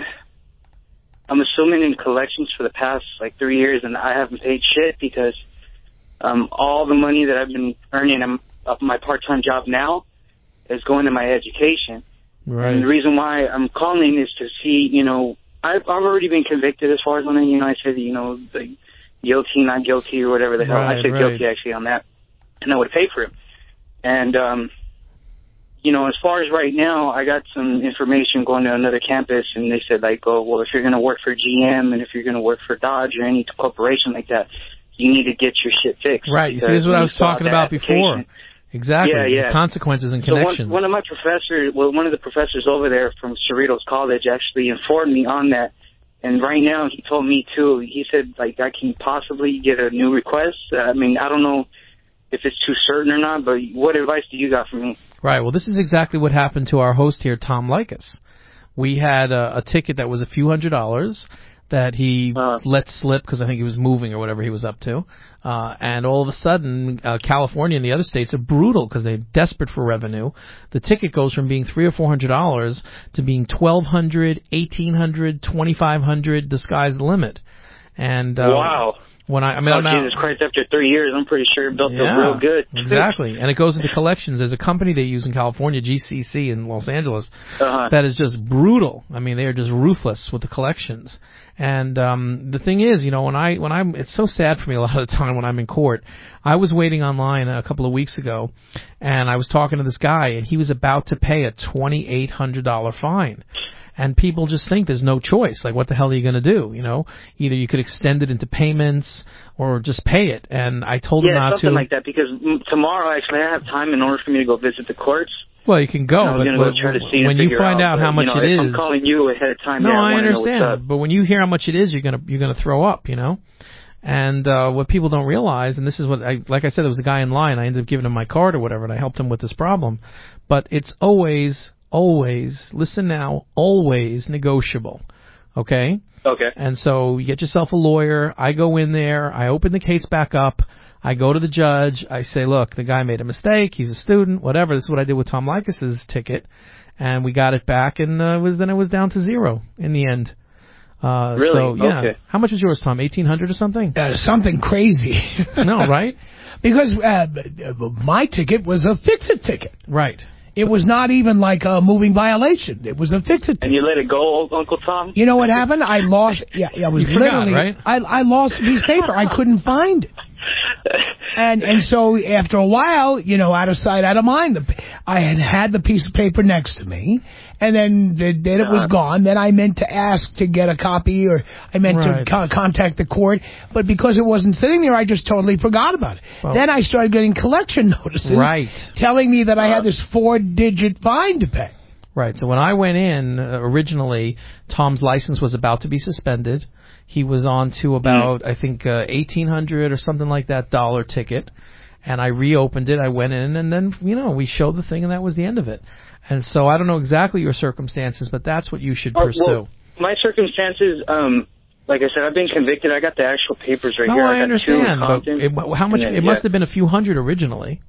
I'm assuming, in collections for the past, like, three years, and I haven't paid shit because um, all the money that I've been earning of my part-time job now is going to my education. Right. And the reason why I'm calling is to see, you know, I've, I've already been convicted as far as when, you know, I said, you know, the guilty, not guilty, or whatever the hell. Right, I said right. guilty, actually, on that, and I would pay for it. And, um... you know, as far as right now, I got some information going to another campus, and they said, like, oh, well, if you're going to work for G M and if you're going to work for Dodge or any corporation like that, you need to get your shit fixed. Right. You see, this is what I was talking about before. Exactly. Yeah, yeah. The consequences and So connections. one, one of my professors, well, one of the professors over there from Cerritos College actually informed me on that. And right now, he told me, too, he said, like, I can possibly get a new request. Uh, I mean, I don't know if it's too certain or not, but what advice do you got for me? Right. Well, this is exactly what happened to our host here, Tom Leykis. We had a, a ticket that was a few hundred dollars that he uh, let slip because I think he was moving or whatever he was up to. Uh, and all of a sudden, uh, California and the other states are brutal because they're desperate for revenue. The ticket goes from being three or four hundred dollars to being twelve hundred, eighteen hundred, twenty five hundred. The sky's the limit. And uh, wow. When I, I mean, oh, I'm Jesus Christ, after three years, I'm pretty sure it built yeah, up real good. Exactly. And it goes into collections. There's a company they use in California, G C C in Los Angeles, uh-huh. that is just brutal. I mean, they are just ruthless with the collections. And um the thing is, you know, when I when I'm it's so sad for me a lot of the time when I'm in court. I was waiting online a couple of weeks ago, and I was talking to this guy, and he was about to pay a twenty-eight hundred dollars fine. And people just think there's no choice. Like, what the hell are you going to do? You know, either you could extend it into payments or just pay it. And I told yeah, him not to. Yeah, something like that, because tomorrow, actually, I have time in order for me to go visit the courts. Well, you can go, I was but gonna when, go try to see when and you figure find out, out, how but, much you know, it if is, I'm calling you ahead of time. no, yeah, I, I wanna know what's understand. up. But when you hear how much it is, you're gonna you're gonna throw up, you know. And uh, what people don't realize, and this is what I like I said, there was a guy in line. I ended up giving him my card or whatever, and I helped him with this problem. But it's always, always, listen now, always negotiable. Okay. Okay. And so you get yourself a lawyer. I go in there. I open the case back up. I go to the judge. I say, look, the guy made a mistake. He's a student. Whatever. This is what I did with Tom Leykis's ticket, and we got it back. And uh, was then it was down to zero in the end. Uh, Really? So yeah. Okay. How much was yours, Tom? Eighteen hundred or something? Uh, something crazy. No, right? Because uh, my ticket was a fix-it ticket. Right. It was not even like a moving violation. It was a fix-it ticket. And you let it go, Uncle Tom? You know what happened? I lost. Yeah, I was You forgot, literally. right? I I lost a piece of paper. I couldn't find it. And and so after a while, you know, out of sight, out of mind, the, I had had the piece of paper next to me, and then the, then it was gone. Then I meant to ask to get a copy, or I meant Right. to co- contact the court, but because it wasn't sitting there, I just totally forgot about it. Well- then I started getting collection notices, Right. telling me that I had this four-digit fine to pay. Right. So when I went in uh, originally, Tom's license was about to be suspended. He was on to about I think uh, eighteen hundred or something like that dollar ticket, and I reopened it. I went in, and then you know we showed the thing, and that was the end of it. And so I don't know exactly your circumstances, but that's what you should Uh, pursue. well, my circumstances, um, like I said, I've been convicted. I got the actual papers right no, here. I, I got understand. Two in But Compton, it, how much? and then, It yeah. must have been a few hundred originally.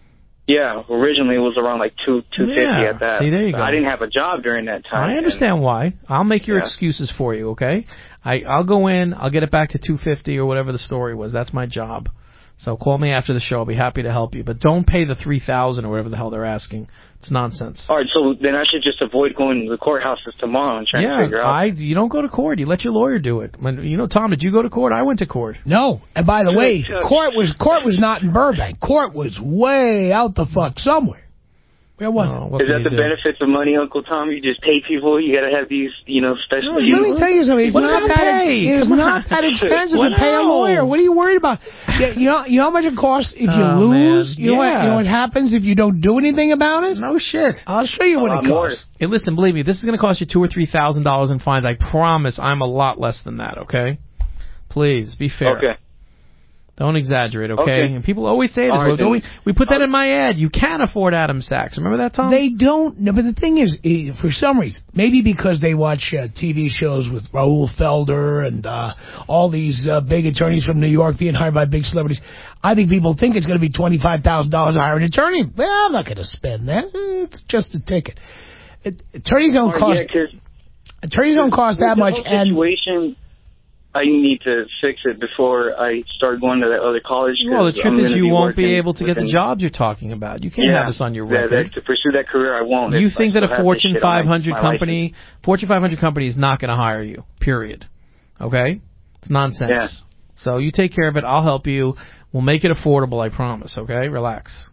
Yeah, originally it was around like two two fifty Yeah. at that. See, there you go. I didn't have a job during that time. I understand why. I'll make your Yeah. excuses for you, okay? I, I'll go in, I'll get it back to two fifty or whatever the story was. That's my job. So call me after the show. I'll be happy to help you. But don't pay the three thousand or whatever the hell they're asking. It's nonsense. All right, so then I should just avoid going to the courthouses tomorrow and trying Yeah, to figure out. I, you don't go to court. You let your lawyer do it. When, you know, Tom, did you go to court? I went to court. No, and by the way, Judge. court was court was not in Burbank. Court was way out the fuck somewhere. Where was Oh, it? what Is can that you the do? benefits of money, Uncle Tom? You just pay people. You got to have these, you know, special. No, let me tell you something. It's What not about that. pay? It's Come not on. that expensive What to pay a now? lawyer. What are you worried about? Yeah, you know, you know how much it costs if you Oh, lose. man. You know what? Yeah. You know what happens if you don't do anything about it? No shit. I'll show you what A it lot more. costs. Hey, listen, believe me, this is going to cost you two or three thousand dollars in fines. I promise. I'm a lot less than that. Okay. Please be fair. Okay. Don't exaggerate, okay? Okay. And people always say this. All right, well, don't we, then. we put that in my ad. You can afford Adam Sachs. Remember that, Tom? They don't. No, but the thing is, eh, for some reason, maybe because they watch uh, T V shows with Raoul Felder and uh, all these uh, big attorneys from New York being hired by big celebrities, I think people think it's going to be twenty-five thousand dollars to hire an attorney. Well, I'm not going to spend that. Eh, It's just a ticket. It, attorneys don't Oh, cost. yeah, 'cause attorneys don't cost that the much, whole and situation, I need to fix it before I start going to that other college. 'cause well, the truth I'm is gonna you be won't be working able to get the within- jobs you're talking about. You can't Yeah, have this on your that- record. that- to pursue that career, I won't. You if think I that still a have Fortune this shit on my- five hundred my company, license. Fortune five hundred company is not going to hire you, period. Okay? It's nonsense. Yeah. So you take care of it. I'll help you. We'll make it affordable, I promise, okay? Relax.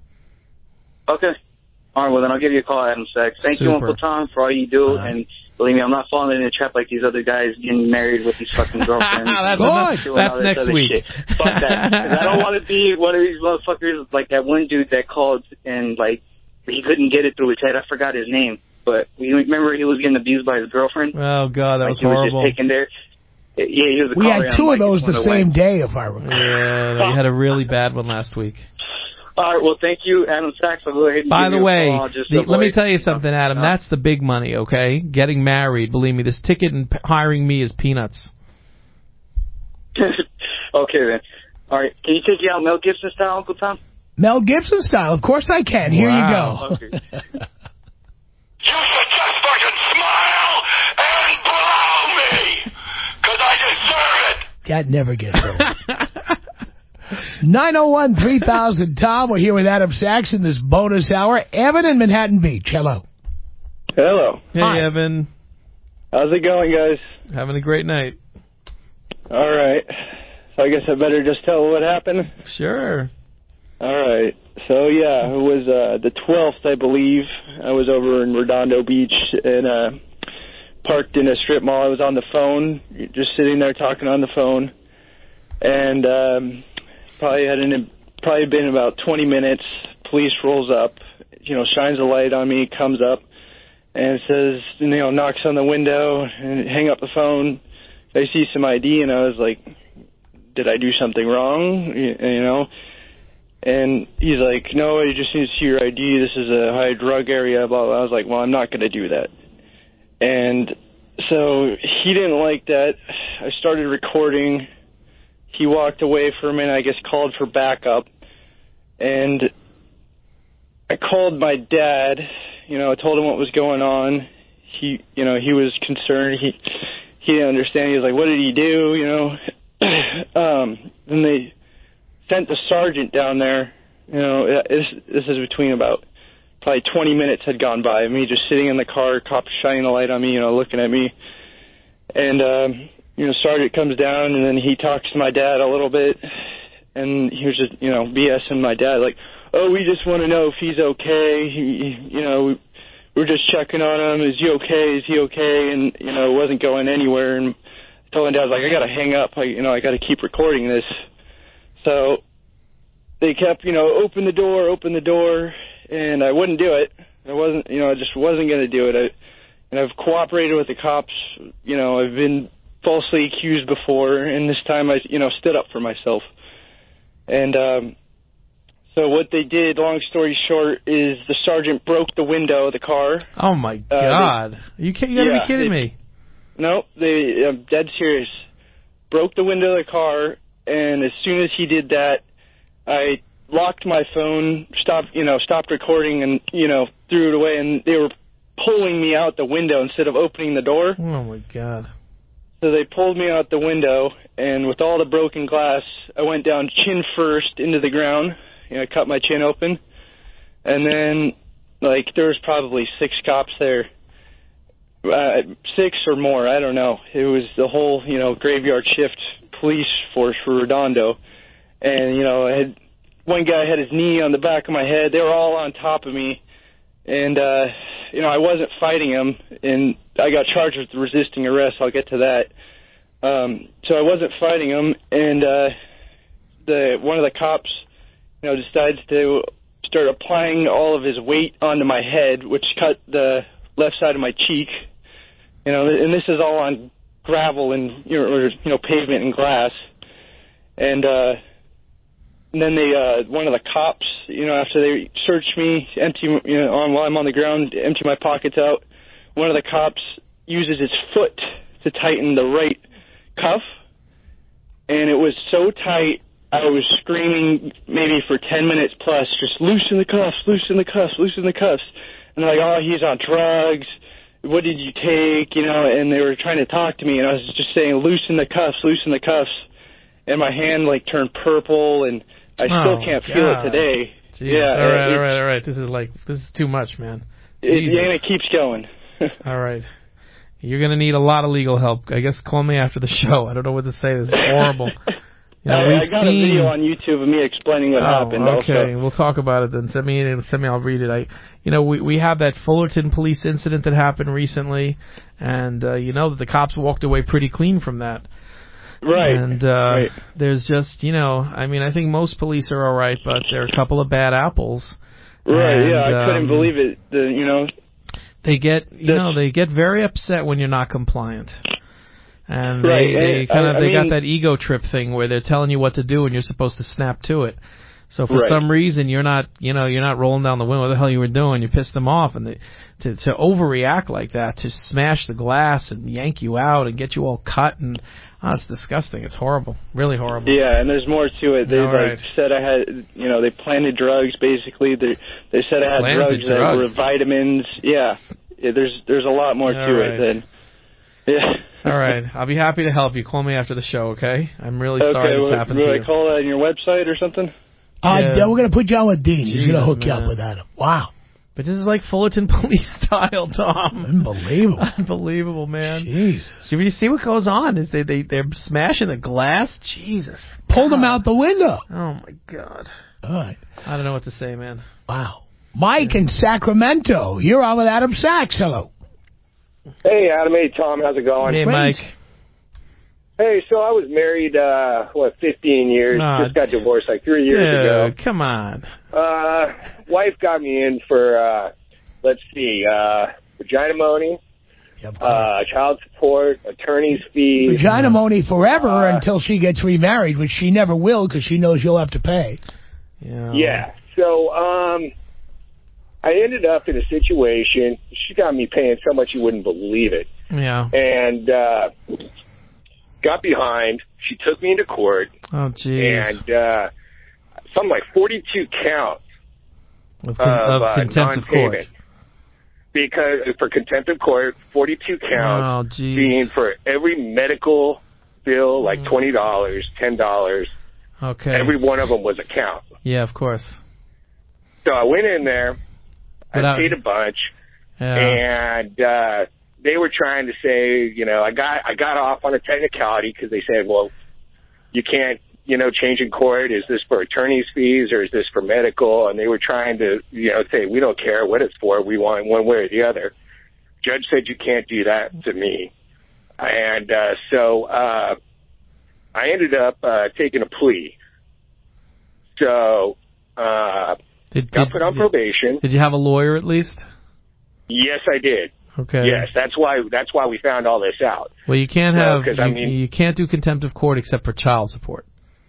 Okay. All right, well, then I'll give you a call, Adam Sachs. Thank you, Super. Uncle Tom, for all you do. Uh-huh. And believe me, I'm not falling in a trap like these other guys getting married with these fucking girlfriends. That's and enough- doing that's all this next other week. shit. Fuck that. 'Cause I don't want to be one of these motherfuckers like that one dude that called and, like, he couldn't get it through his head. I forgot his name. But you remember he was getting abused by his girlfriend? Oh, God, that like was he was horrible. just taken there. Yeah, he was a we caller, had and two I'm of like, those it's the one same away. day, if I remember. Yeah, you had a really bad one last week. All right, well, thank you, Adam Sachs. I'll go ahead and By give the you a way, call. I'll just the, let me avoid- tell you something, Adam. Uh, That's the big money, okay? Getting married. Believe me, this ticket and p- hiring me is peanuts. Okay, then. All right, can you take you out Mel Gibson style, Uncle Tom? Mel Gibson style. Of course I can. Here Wow. you Okay. You should just fucking smile and blow me, because I deserve it. go. That never gets old. nine oh one, three thousand, Tom. We're here with Adam Sachs in this bonus hour. Evan in Manhattan Beach. Hello. Hello. Hey, Hi. Evan. How's it going, guys? Having a great night. All right. So I guess I better just tell what happened. Sure. All right. So, yeah, it was uh, the twelfth, I believe. I was over in Redondo Beach and uh, parked in a strip mall. I was on the phone, just sitting there talking on the phone. And um, probably had an, probably been about twenty minutes. Police rolls up. you know, shines a light on me, comes up, and says, you know, knocks on the window, and hang up the phone. I see some I D, and I was like, did I do something wrong? You, you know? And he's like, no, you just need to see your I D. This is a high drug area, blah, blah. I was like, well, I'm not going to do that. And so he didn't like that. I started recording. He walked away for a minute, I guess called for backup. And I called my dad, you know, I told him what was going on. He, you know, he was concerned. He he didn't understand. He was like, what did he do, you know? um, then they sent the sergeant down there. You know, this, this is between about probably twenty minutes had gone by. Me just sitting in the car, cops shining a light on me, you know, looking at me. And, um, you know, sergeant comes down, and then he talks to my dad a little bit. And he was just, you know, BSing my dad, like, oh, we just want to know if he's okay. He, you know, we're just checking on him. Is he okay? Is he okay? And, you know, it wasn't going anywhere. And I told my dad, like, I got to hang up. I, you know, I got to keep recording this. So they kept, you know, open the door, open the door, and I wouldn't do it. I wasn't, you know, I just wasn't going to do it. I, and I've cooperated with the cops. You know, I've been falsely accused before, and this time I, you know, stood up for myself. And um, so what they did, long story short, is the sergeant broke the window of the car. Oh, my God. Uh, they, you can't, you got to yeah, be kidding they, me. No, they, I'm dead serious. Broke the window of the car, and as soon as he did that, I locked my phone, stopped, you know, stopped recording, and, you know, threw it away, and they were pulling me out the window instead of opening the door. Oh, my God. So they pulled me out the window, and with all the broken glass, I went down chin first into the ground. You know, I cut my chin open. And then, like, there was probably six cops there. Uh, six or more, I don't know. It was the whole, you know, graveyard shift police force for Redondo. And, you know, I had, one guy had his knee on the back of my head. They were all on top of me. And, uh, you know, I wasn't fighting him, and I got charged with resisting arrest. I'll get to that. Um, so I wasn't fighting him, and uh, the one of the cops, you know, decides to start applying all of his weight onto my head, which cut the left side of my cheek. You know, and this is all on gravel and, you know, or, you know, pavement and glass. And, uh, And then they, uh, one of the cops, you know, after they searched me, empty, you know, on while I'm on the ground, empty my pockets out, one of the cops uses his foot to tighten the right cuff, and it was so tight, I was screaming maybe for ten minutes plus, just loosen the cuffs, loosen the cuffs, loosen the cuffs. And they're like, oh, he's on drugs. What did you take? You know, and they were trying to talk to me, and I was just saying, loosen the cuffs, loosen the cuffs. And my hand, like, turned purple, and I still oh, can't God. feel it today. Jeez. Yeah, all right, it, all right, all right. This is like this is too much, man. It, and it keeps going. All right, you're gonna need a lot of legal help. I guess call me after the show. I don't know what to say. This is horrible. You know, I, I got seen... a video on YouTube of me explaining what oh, happened. Okay, also. We'll talk about it then. Send me send me. I'll read it. I, you know, we we have that Fullerton police incident that happened recently, and uh, you know that the cops walked away pretty clean from that. Right. And uh, right. there's just, you know, I mean, I think most police are all right, but there are a couple of bad apples. Right. And, yeah, I um, couldn't believe it. The, you know, they get, you know, they get very upset when you're not compliant. And they, right. they and, kind of I, I they mean, got that ego trip thing where they're telling you what to do and you're supposed to snap to it. So for right. some reason you're not, you know, you're not rolling down the window. What the hell you were doing? You pissed them off, and they, to to overreact like that, to smash the glass and yank you out and get you all cut, and oh, it's disgusting. It's horrible, really horrible. Yeah, and there's more to it. They all like right. said I had, you know, they planted drugs. Basically, they they said I had planted drugs, drugs that were vitamins. Yeah, yeah there's there's a lot more all to right. it than. Yeah. All right, I'll be happy to help you. Call me after the show, okay? I'm really okay, sorry this well, happened will to I you. call that on your website or something? Uh, Yeah. We're going to put you on with Dean. He's going to hook Jesus, you up man. with Adam. Wow. But this is like Fullerton police style, Tom. Unbelievable. Unbelievable, man. Jesus. So you see what goes on? Is they they they're smashing the glass? Jesus. Pulled him God. out the window. Oh my God. All right. I don't know what to say, man. Wow. Mike in Sacramento. You're on with Adam Sachs. Hello. Hey, Adam. Hey, Tom. How's it going? Hey, Great. Mike. Hey, so I was married, uh, what, fifteen years. Oh, just got divorced like three years dude, ago. come on. Uh, wife got me in for, uh, let's see, uh, vaginamony, uh, child support, attorney's fees. Vaginamony forever uh, until she gets remarried, which she never will because she knows you'll have to pay. Yeah. Yeah. So, um, I ended up in a situation, she got me paying so much you wouldn't believe it. Yeah. And, uh, got behind. She took me into court. Oh, jeez. And, uh, something like forty-two counts of, con- of, of uh, contempt of court. Because, for contempt of court, forty-two counts oh, being for every medical bill, like twenty dollars, ten dollars. Okay. Every one of them was a count. Yeah, of course. So I went in there. But I I, paid a bunch. Yeah. And, uh, they were trying to say, you know, I got I got off on a technicality because they said, well, you can't, you know, change in court. Is this for attorney's fees or is this for medical? And they were trying to, you know, say, we don't care what it's for. We want one way or the other. Judge said you can't do that to me. And uh, so uh, I ended up uh, taking a plea. So uh, did, got did, put on did, probation. Did you have a lawyer at least? Yes, I did. Okay. Yes, that's why that's why we found all this out. Well, you can't so, have you, I mean, you can't do contempt of court except for child support.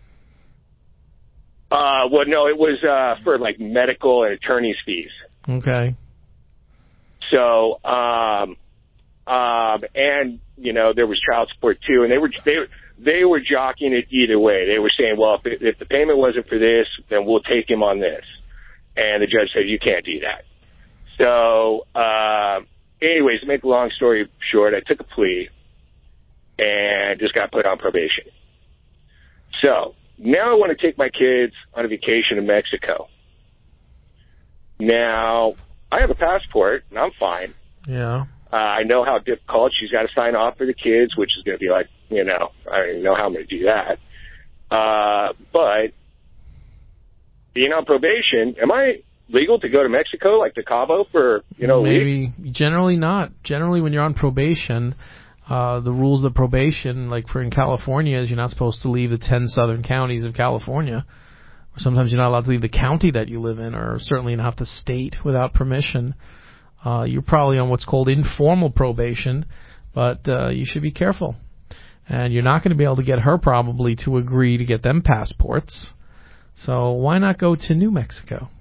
Uh, well, no, it was uh, for like medical and attorney's fees. Okay. So, um, um, and you know, there was child support too, and they were they they were jockeying it either way. They were saying, well, if, it, if the payment wasn't for this, then we'll take him on this, and the judge said you can't do that. So. Uh, Anyways, to make a long story short, I took a plea and just got put on probation. So now I want to take my kids on a vacation to Mexico. Now, I have a passport, and I'm fine. Yeah. Uh, I know how difficult she's got to sign off for the kids, which is going to be like, you know, I don't even know how I'm going to do that. Uh, but being on probation, am I legal to go to Mexico, like to Cabo, for, you know, maybe leave? Generally not. Generally, when you're on probation, uh, the rules of probation, like for in California, is you're not supposed to leave the ten southern counties of California. Or sometimes you're not allowed to leave the county that you live in, or certainly not the state without permission. Uh, you're probably on what's called informal probation, but uh, you should be careful. And you're not going to be able to get her probably to agree to get them passports. So why not go to New Mexico?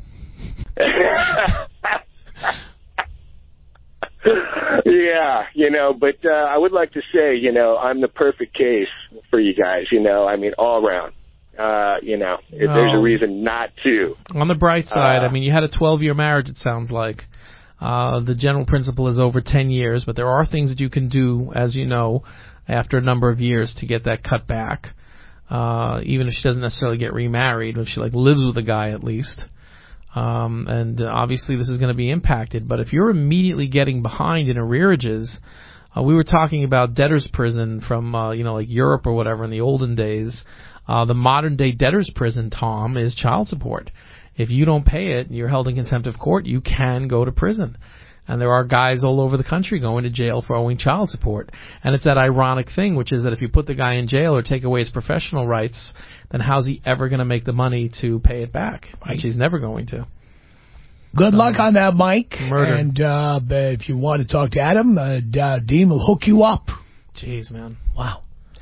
Yeah, you know, but uh, I would like to say, you know, I'm the perfect case for you guys, you know, I mean, all around. Uh, you know, if oh. there's a reason not to. On the bright side, uh, I mean, you had a twelve-year marriage, it sounds like. Uh, the general principle is over ten years, but there are things that you can do, as you know, after a number of years to get that cut back. Uh, even if she doesn't necessarily get remarried, if she like lives with a guy at least. Um, and uh, obviously this is going to be impacted. But if you're immediately getting behind in arrearages, uh, we were talking about debtor's prison from, uh, you know, like Europe or whatever in the olden days. Uh, the modern day debtor's prison, Tom, is child support. If you don't pay it and you're held in contempt of court, you can go to prison. And there are guys all over the country going to jail for owing child support. And it's that ironic thing, which is that if you put the guy in jail or take away his professional rights, then how's he ever going to make the money to pay it back? Right. Which he's never going to. Good so, luck on that, Mike. Murder. And uh, if you want to talk to Adam, uh, Dean will hook you up. Jeez, man. Wow.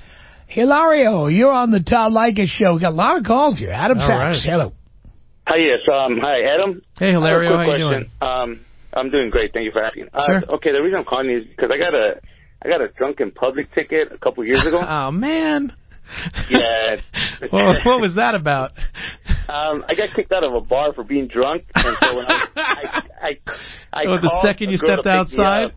Hilario, you're on the Tom Leykis show. We got a lot of calls here. Adam all Sachs, right. hello. Hi, yes. Um, hi, Adam. Hey, Hilario, how you question. doing? Um, I'm doing great. Thank you for asking. Uh, sure. Okay, the reason I'm calling you is because I got a I got a drunk in public ticket a couple years ago. Oh, man. Yeah. Well, what was that about? Um, I got kicked out of a bar for being drunk, and so when I I I, I oh, the second you stepped outside,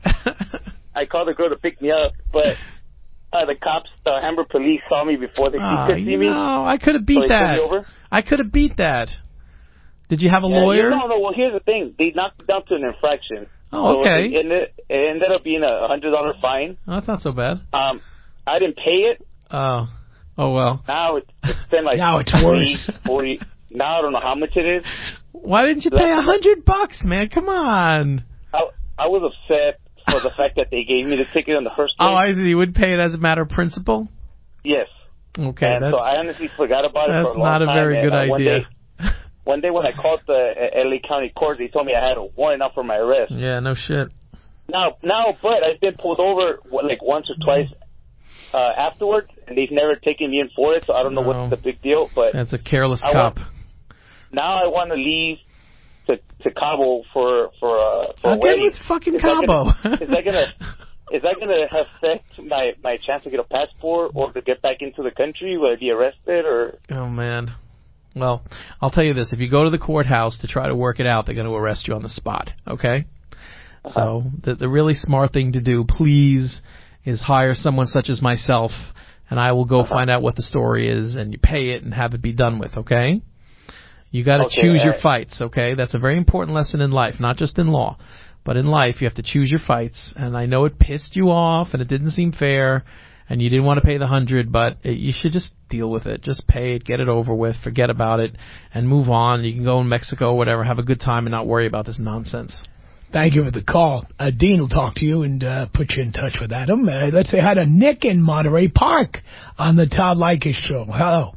I called the girl to pick me up, but uh, the cops, the Hamburg police, saw me before they oh, could see me. No, I could have beat so that. Me over. I could have beat that. Did you have a yeah, lawyer? No, no. Well, here's the thing: they knocked it down to an infraction. Oh, okay. So it ended, it ended up being a hundred dollar fine. Oh, that's not so bad. Um, I didn't pay it. Oh, oh well. Now it's, it's been like now it's worse. forty. Now I don't know how much it is. Why didn't you pay a hundred bucks, man? Come on. I I was upset for the fact that they gave me the ticket in the first place. Oh, I see. You would pay it as a matter of principle. Yes. Okay, and that's, so I honestly forgot about it for a that's long not a time. very and, good uh, one idea. Day, one day when I called the uh, L A County Court, they told me I had a warrant out for my arrest. Yeah, no shit. Now, now, but I've been pulled over what, like once or twice uh, afterwards, and they've never taken me in for it, so I don't know No. what's the big deal. But That's a careless I cop. Want, now I want to leave to to Cabo for for uh, for a Again wedding. with fucking is that Cabo. Gonna, is that gonna is that gonna affect my my chance to get a passport or to get back into the country? Will I be arrested or? Oh man. Well, I'll tell you this: if you go to the courthouse to try to work it out, they're going to arrest you on the spot. Okay. Uh-huh. So the the really smart thing to do, please, is hire someone such as myself, and I will go uh-huh. find out what the story is, and you pay it and have it be done with. Okay. You got to okay, choose your right. fights. Okay. That's a very important lesson in life, not just in law, but in life. You have to choose your fights. And I know it pissed you off, and it didn't seem fair, and you didn't want to pay the hundred, but it, you should just deal with it. Just pay it, get it over with, forget about it, and move on. You can go in Mexico, whatever, have a good time, and not worry about this nonsense. Thank you for the call. Uh, Dean will talk to you and uh, put you in touch with Adam. Uh, let's say hi to Nick in Monterey Park on the Tom Leykis show. Hello.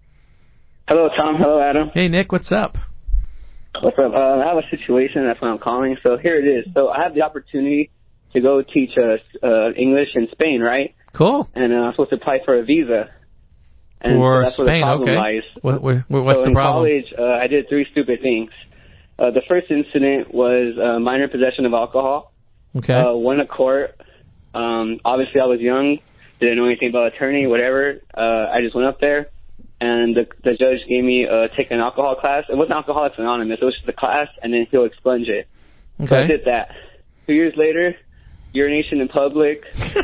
Hello, Tom. Hello, Adam. Hey, Nick. What's up? What's up? Uh, I have a situation. That's why I'm calling. So here it is. So I have the opportunity to go teach uh, uh, English in Spain, right? Cool. And uh, I'm supposed to apply for a visa. And for so that's Spain, where the problem okay. lies. What, what, what's so the in problem? college, uh, I did three stupid things. Uh, the first incident was uh, minor possession of alcohol. Okay. Uh, went to court. Um, obviously, I was young, didn't know anything about attorney, whatever. Uh, I just went up there, and the, the judge gave me uh, take an alcohol class. It wasn't Alcoholics Anonymous. It was just a class, and then he'll expunge it. Okay. So I did that. Two years later, urination in public.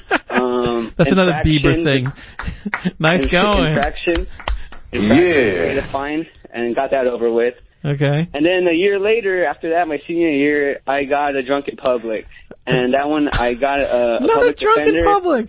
Um, That's another Bieber thing. Nice going. Infraction. Infraction. Yeah. Made a fine and got that over with. Okay. And then a year later, after that, my senior year, I got a drunk in public. And that one, I got a, a Another public drunk defender. in public.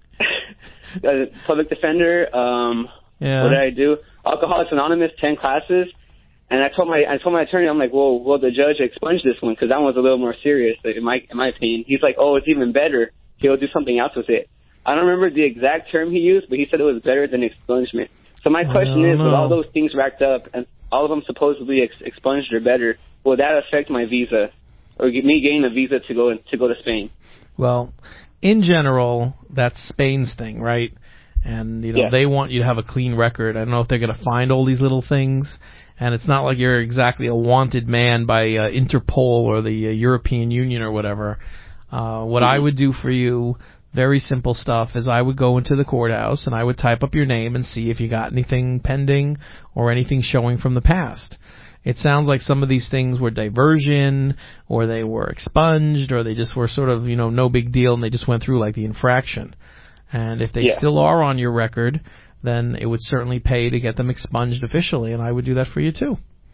a public defender. Um, yeah. What did I do? Alcoholics Anonymous, ten classes. And I told my I told my attorney, I'm like, well, will the judge expunge this one? Because that one's a little more serious, in my in my opinion. He's like, oh, it's even better. He'll do something else with it. I don't remember the exact term he used, but he said it was better than expungement. So my question is, with all those things racked up, and all of them supposedly ex- expunged or better, will that affect my visa, or get me getting a visa to go to go to Spain? Well, in general, that's Spain's thing, right? And you know yeah. they want you to have a clean record. I don't know if they're going to find all these little things, and it's not like you're exactly a wanted man by uh, Interpol or the uh, European Union or whatever. Uh, what mm-hmm. I would do for you, very simple stuff, is I would go into the courthouse and I would type up your name and see if you got anything pending or anything showing from the past. It sounds like some of these things were diversion, or they were expunged, or they just were sort of, you know, no big deal, and they just went through like the infraction. And if they yeah. still are on your record, then it would certainly pay to get them expunged officially, and I would do that for you too.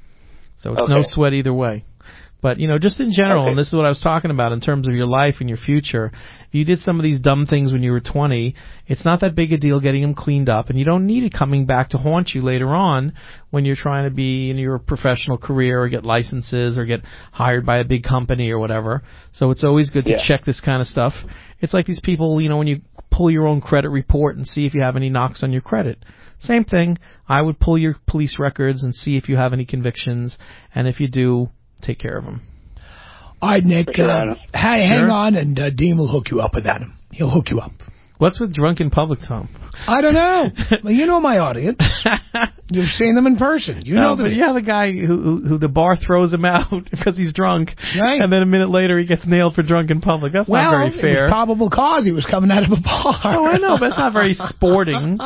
So it's okay. no sweat either way. But, you know, just in general, okay. and this is what I was talking about in terms of your life and your future, if you did some of these dumb things when you were twenty, it's not that big a deal getting them cleaned up, and you don't need it coming back to haunt you later on when you're trying to be in your professional career or get licenses or get hired by a big company or whatever. So it's always good to yeah. check this kind of stuff. It's like these people, you know, when you pull your own credit report and see if you have any knocks on your credit. Same thing. I would pull your police records and see if you have any convictions, and if you do, take care of them. All right, Nick. Sure, uh, hey, sure. hang on, and uh, Dean will hook you up with Adam. He'll hook you up. What's with drunk in public, Tom? I don't know. Well, you know my audience. You've seen them in person. You no, know them. But you have a guy who, who who the bar throws him out because he's drunk, right. and then a minute later he gets nailed for drunk in public. That's well, not very fair. It was probable cause. He was coming out of a bar. Oh, I know, but it's not very sporting.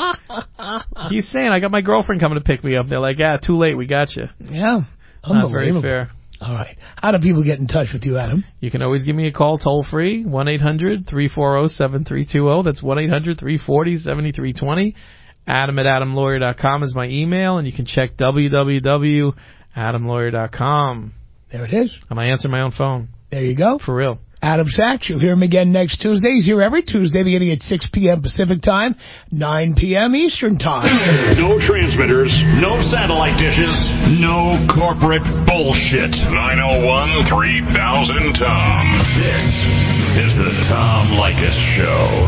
He's saying, I got my girlfriend coming to pick me up. They're like, yeah, too late. We got you. Yeah. Not very fair. All right. How do people get in touch with you, Adam? You can always give me a call toll free, one eight hundred three four zero seven three two zero. That's one eight hundred three four zero seven three two zero. Adam at adam lawyer dot com is my email, and you can check w w w dot adam lawyer dot com. There it is. And I answer my own phone. There you go. For real. Adam Sachs. You'll hear him again next Tuesday. He's here every Tuesday beginning at six p.m. Pacific Time, nine p.m. Eastern Time. No transmitters, no satellite dishes, no corporate bullshit. nine oh one three thousand Tom. This is the Tom Leykis Show.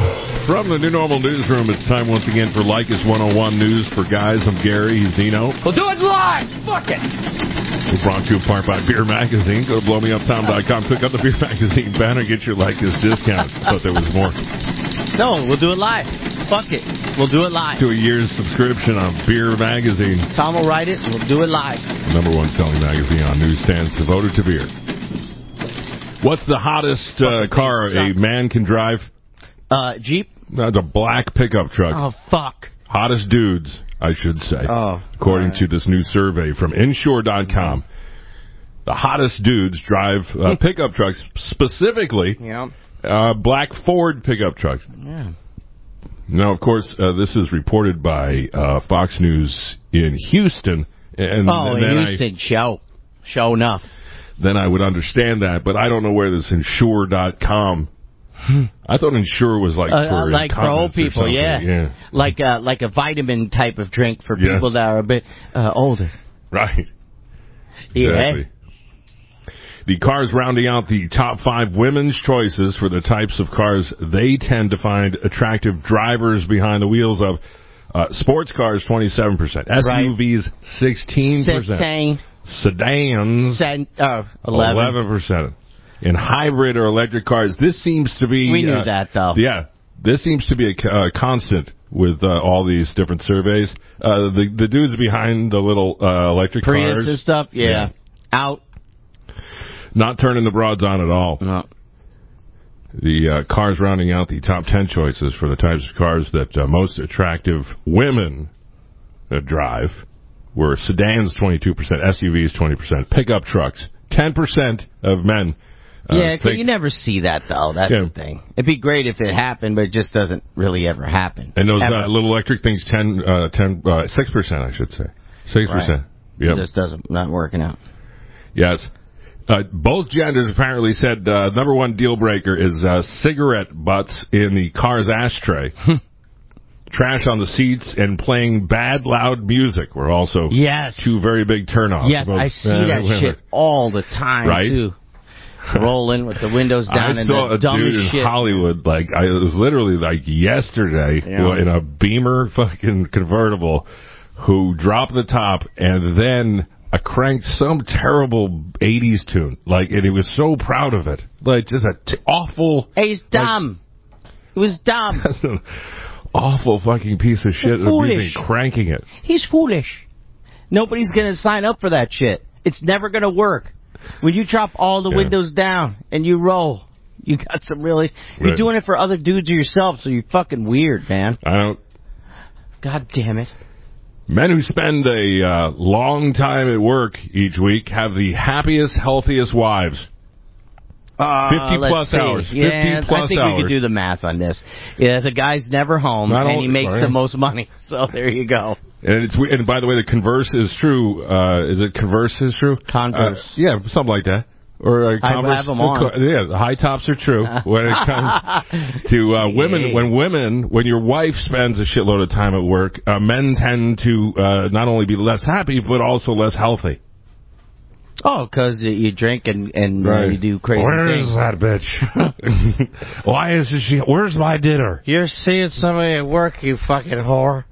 From the New Normal Newsroom, it's time once again for Lycus one oh one News for Guys. I'm Gary. He's Dino. We'll do it live. Fuck it. We're brought to you apart by Beer Magazine. Go to blow me up tom dot com. Click on the Beer Magazine banner. Get your Lycus discount. Thought there was more. No, we'll do it live. Fuck it. We'll do it live. To a year's subscription on Beer Magazine. Tom will write it, and we'll do it live. Number one selling magazine on newsstands devoted to beer. What's the hottest uh, car a man can drive? Uh, Jeep. That's a black pickup truck. Oh, fuck. Hottest dudes, I should say. Oh. According right. to this new survey from insure dot com. The hottest dudes drive uh, pickup trucks, specifically yeah. uh, black Ford pickup trucks. Yeah. Now, of course, uh, this is reported by uh, Fox News in Houston. And, oh, and in Houston, I, show. Show enough. Then I would understand that, but I don't know where this insure dot com. I thought Insure was like uh, for like for old people, yeah, yeah, like uh, like a vitamin type of drink for yes. people that are a bit uh, older. Right. Yeah. Exactly. The cars rounding out the top five women's choices for the types of cars they tend to find attractive drivers behind the wheels of. Uh, sports cars, twenty-seven percent. S U Vs, sixteen percent. Sedans, Sen- uh, eleven percent. In hybrid or electric cars, this seems to be... We knew uh, that, though. Yeah. This seems to be a uh, constant with uh, all these different surveys. Uh, the the dudes behind the little uh, electric Prius cars... and stuff, yeah. yeah. Out. Not turning the broads on at all. No. The uh, cars rounding out the top ten choices for the types of cars that uh, most attractive women uh, drive were sedans, twenty-two percent, S U Vs, twenty percent, pickup trucks, ten percent of men. Uh, yeah, think, you never see that, though. That's yeah. the thing. It'd be great if it happened, but it just doesn't really ever happen. And those ever. uh, little electric things, ten, uh, ten, uh, six percent, I should say. six percent. Right. Yep. It just doesn't, not working out. Yes. Uh, both genders apparently said uh, number one deal breaker is uh, cigarette butts in the car's ashtray. Trash on the seats and playing bad, loud music were also yes. two very big turnoffs. Yes, I see uh, that women. shit all the time, right? too. Rolling with the windows down I and saw the a dude in shit. Hollywood, like, I, it was literally like yesterday, yeah. in a Beamer fucking convertible, who dropped the top and then I cranked some terrible eighties tune. Like, and he was so proud of it. Like, just a t- awful... Hey, he's dumb. Like, it was dumb. That's an awful fucking piece of shit. Foolish. Cranking it. He's foolish. Nobody's going to sign up for that shit. It's never going to work. When you drop all the yeah. windows down and you roll, you got some really... You're right. doing it for other dudes or yourself, so you're fucking weird, man. I don't... God damn it. Men who spend a uh, long time at work each week have the happiest, healthiest wives. Uh, fifty plus see. hours. Yeah, fifty plus I think hours. we could do the math on this. Yeah, the guy's never home, and he makes right. the most money. So there you go. And it's and by the way, the converse is true. Uh, is it converse is true? Converse. Uh, yeah, something like that. Or uh, I converse. have them on. Yeah, the high tops are true when it comes to uh, women. Hey. When women, when your wife spends a shitload of time at work, uh, men tend to uh, not only be less happy but also less healthy. Oh, because you drink and, and right. uh, you do crazy Where things. Where is that bitch? Why is she? Where's my dinner? You're seeing somebody at work, you fucking whore.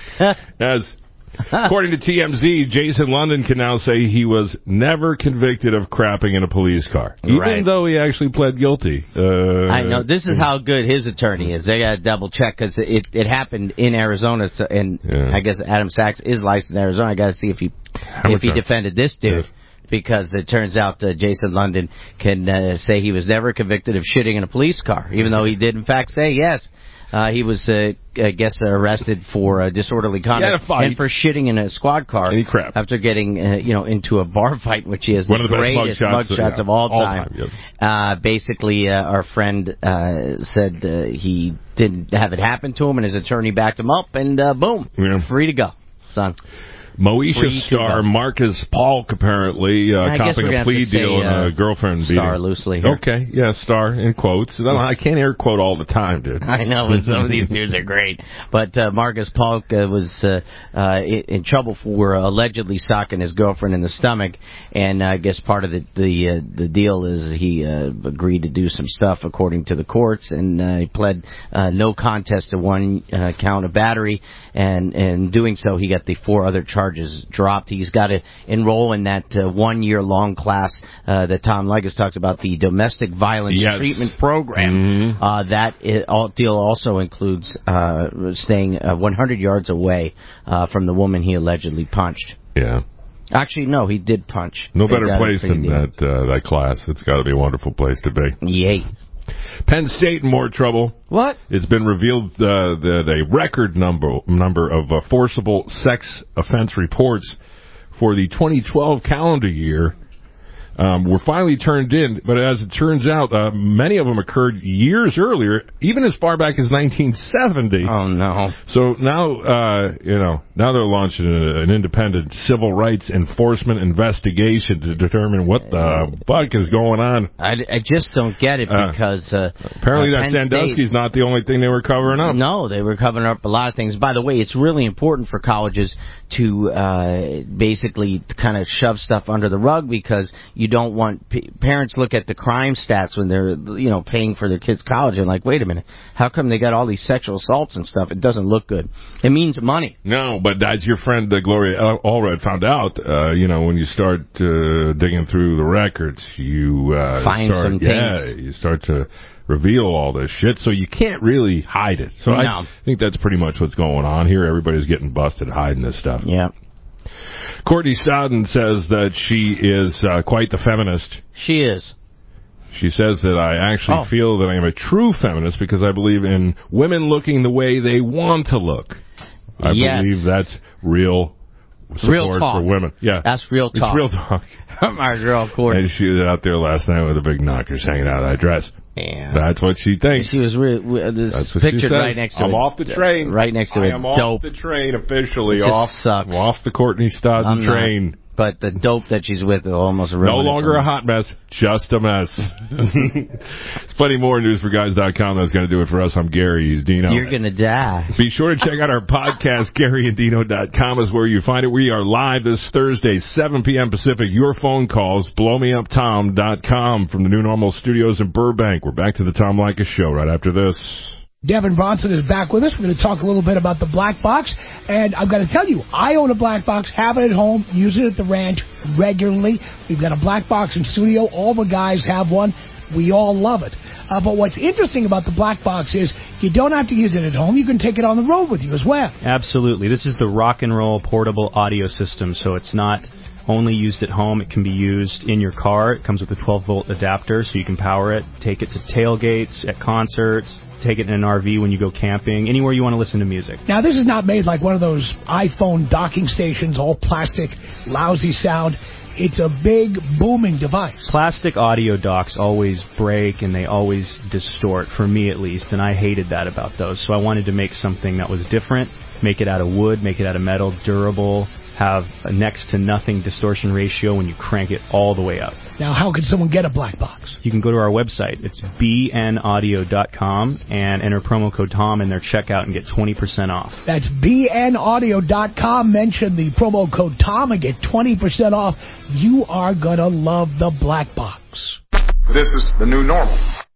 As according to T M Z, Jason London can now say he was never convicted of crapping in a police car, even right. though he actually pled guilty. Uh, I know. This is how good his attorney is. They got to double check because it it happened in Arizona, so, and yeah. I guess Adam Sachs is licensed in Arizona. I got to see if he how if he time? defended this dude. Yeah. Because it turns out uh, Jason London can uh, say he was never convicted of shitting in a police car, even though he did, in fact, say yes. Uh, he was, uh, I guess, arrested for uh, disorderly conduct and for shitting in a squad car Any crap. after getting, uh, you know, into a bar fight, which is one the of the greatest best mugshots mug yeah, of all, all time. time yep. uh, basically, uh, our friend uh, said uh, he didn't have it happen to him, and his attorney backed him up, and uh, boom, yeah. free to go, son. Moesha star Marcus Polk apparently uh, copping a plea deal and uh, a girlfriend beating. Star loosely here. Okay, yeah, star in quotes. I can't air quote all the time, dude. I know, but some of these dudes are great. But uh, Marcus Polk uh, was uh, uh, in, in trouble for allegedly socking his girlfriend in the stomach, and uh, I guess part of the the, uh, the deal is he uh, agreed to do some stuff according to the courts, and uh, he pled uh, no contest to one uh, count of battery, and in doing so, he got the four other charges dropped. He's got to enroll in that uh, one-year-long class uh, that Tom Leykis talks about, the domestic violence yes. treatment program. Mm-hmm. Uh, that it, all, deal also includes uh, staying uh, one hundred yards away uh, from the woman he allegedly punched. Yeah. Actually, no, he did punch. No They better got place than that uh, that class. It's got to be a wonderful place to be. Yay. Penn State in more trouble. What? It's been revealed uh, that a record number number of uh, forcible sex offense reports for the twenty twelve calendar year um, were finally turned in. But as it turns out, uh, many of them occurred years earlier, even as far back as nineteen seventy. Oh, no. So now, uh, you know, now they're launching a, an independent civil rights enforcement investigation to determine what the fuck is going on. I, I just don't get it because... Uh, apparently uh, that Penn Sandusky's State, not the only thing they were covering up. No, they were covering up a lot of things. By the way, it's really important for colleges to uh, basically kind of shove stuff under the rug because you don't want... P- parents look at the crime stats when they're, you know, paying for their kids' college and like, wait a minute, how come they got all these sexual assaults and stuff? It doesn't look good. It means money. No, but as your friend uh, Gloria Allred found out, uh, you know, when you start uh, digging through the records, you uh, find start, some yeah, things. you start to reveal all this shit, so you can't really hide it. So no. I think that's pretty much what's going on here. Everybody's getting busted hiding this stuff. Yeah. Courtney Stodden says that she is uh, quite the feminist. She is. She says that I actually oh. feel that I am a true feminist because I believe in women looking the way they want to look. I yes. believe that's real support real talk. for women. Yeah, that's real talk. It's real talk. My girl, Courtney. And she was out there last night with the big knockers hanging out of that dress. Yeah. That's what she thinks. She was re- this That's what pictured she says. right next to I'm it. off the train. Right next to I it. am dope. off the train officially. It just off, sucks. I'm off the Courtney Stodden I'm train. Not, but the dope that she's with will almost ruin No longer it a hot mess, just a mess. It's plenty more news for guys dot com. That's going to do it for us. I'm Gary. He's Dino. You're going to die. Be sure to check out our podcast. Gary and Dino dot com is where you find it. We are live this Thursday, seven p.m. Pacific. Your phone calls, blow me up tom dot com from the New Normal Studios in Burbank. We're back to the Tom Leykis Show right after this. Devin Bronson is back with us. We're going to talk a little bit about the black box. And I've got to tell you, I own a black box, have it at home, use it at the ranch regularly. We've got a black box in studio. All the guys have one. We all love it. Uh, but what's interesting about the black box is you don't have to use it at home. You can take it on the road with you as well. Absolutely. This is the rock and roll portable audio system, so it's not only used at home. It can be used in your car. It comes with a twelve volt adapter, so you can power it, take it to tailgates, at concerts, take it in an R V when you go camping, anywhere you want to listen to music. Now, this is not made like one of those iPhone docking stations, all plastic, lousy sound. It's a big, booming device. Plastic audio docks always break and they always distort, for me at least, and I hated that about those. So I wanted to make something that was different, make it out of wood, make it out of metal, durable, have a next to nothing distortion ratio when you crank it all the way up. Now, how can someone get a black box? You can go to our website. It's b n audio dot com and enter promo code Tom in their checkout and get twenty percent off. That's b n audio dot com. Mention the promo code Tom and get twenty percent off. You are going to love the black box. This is the new normal.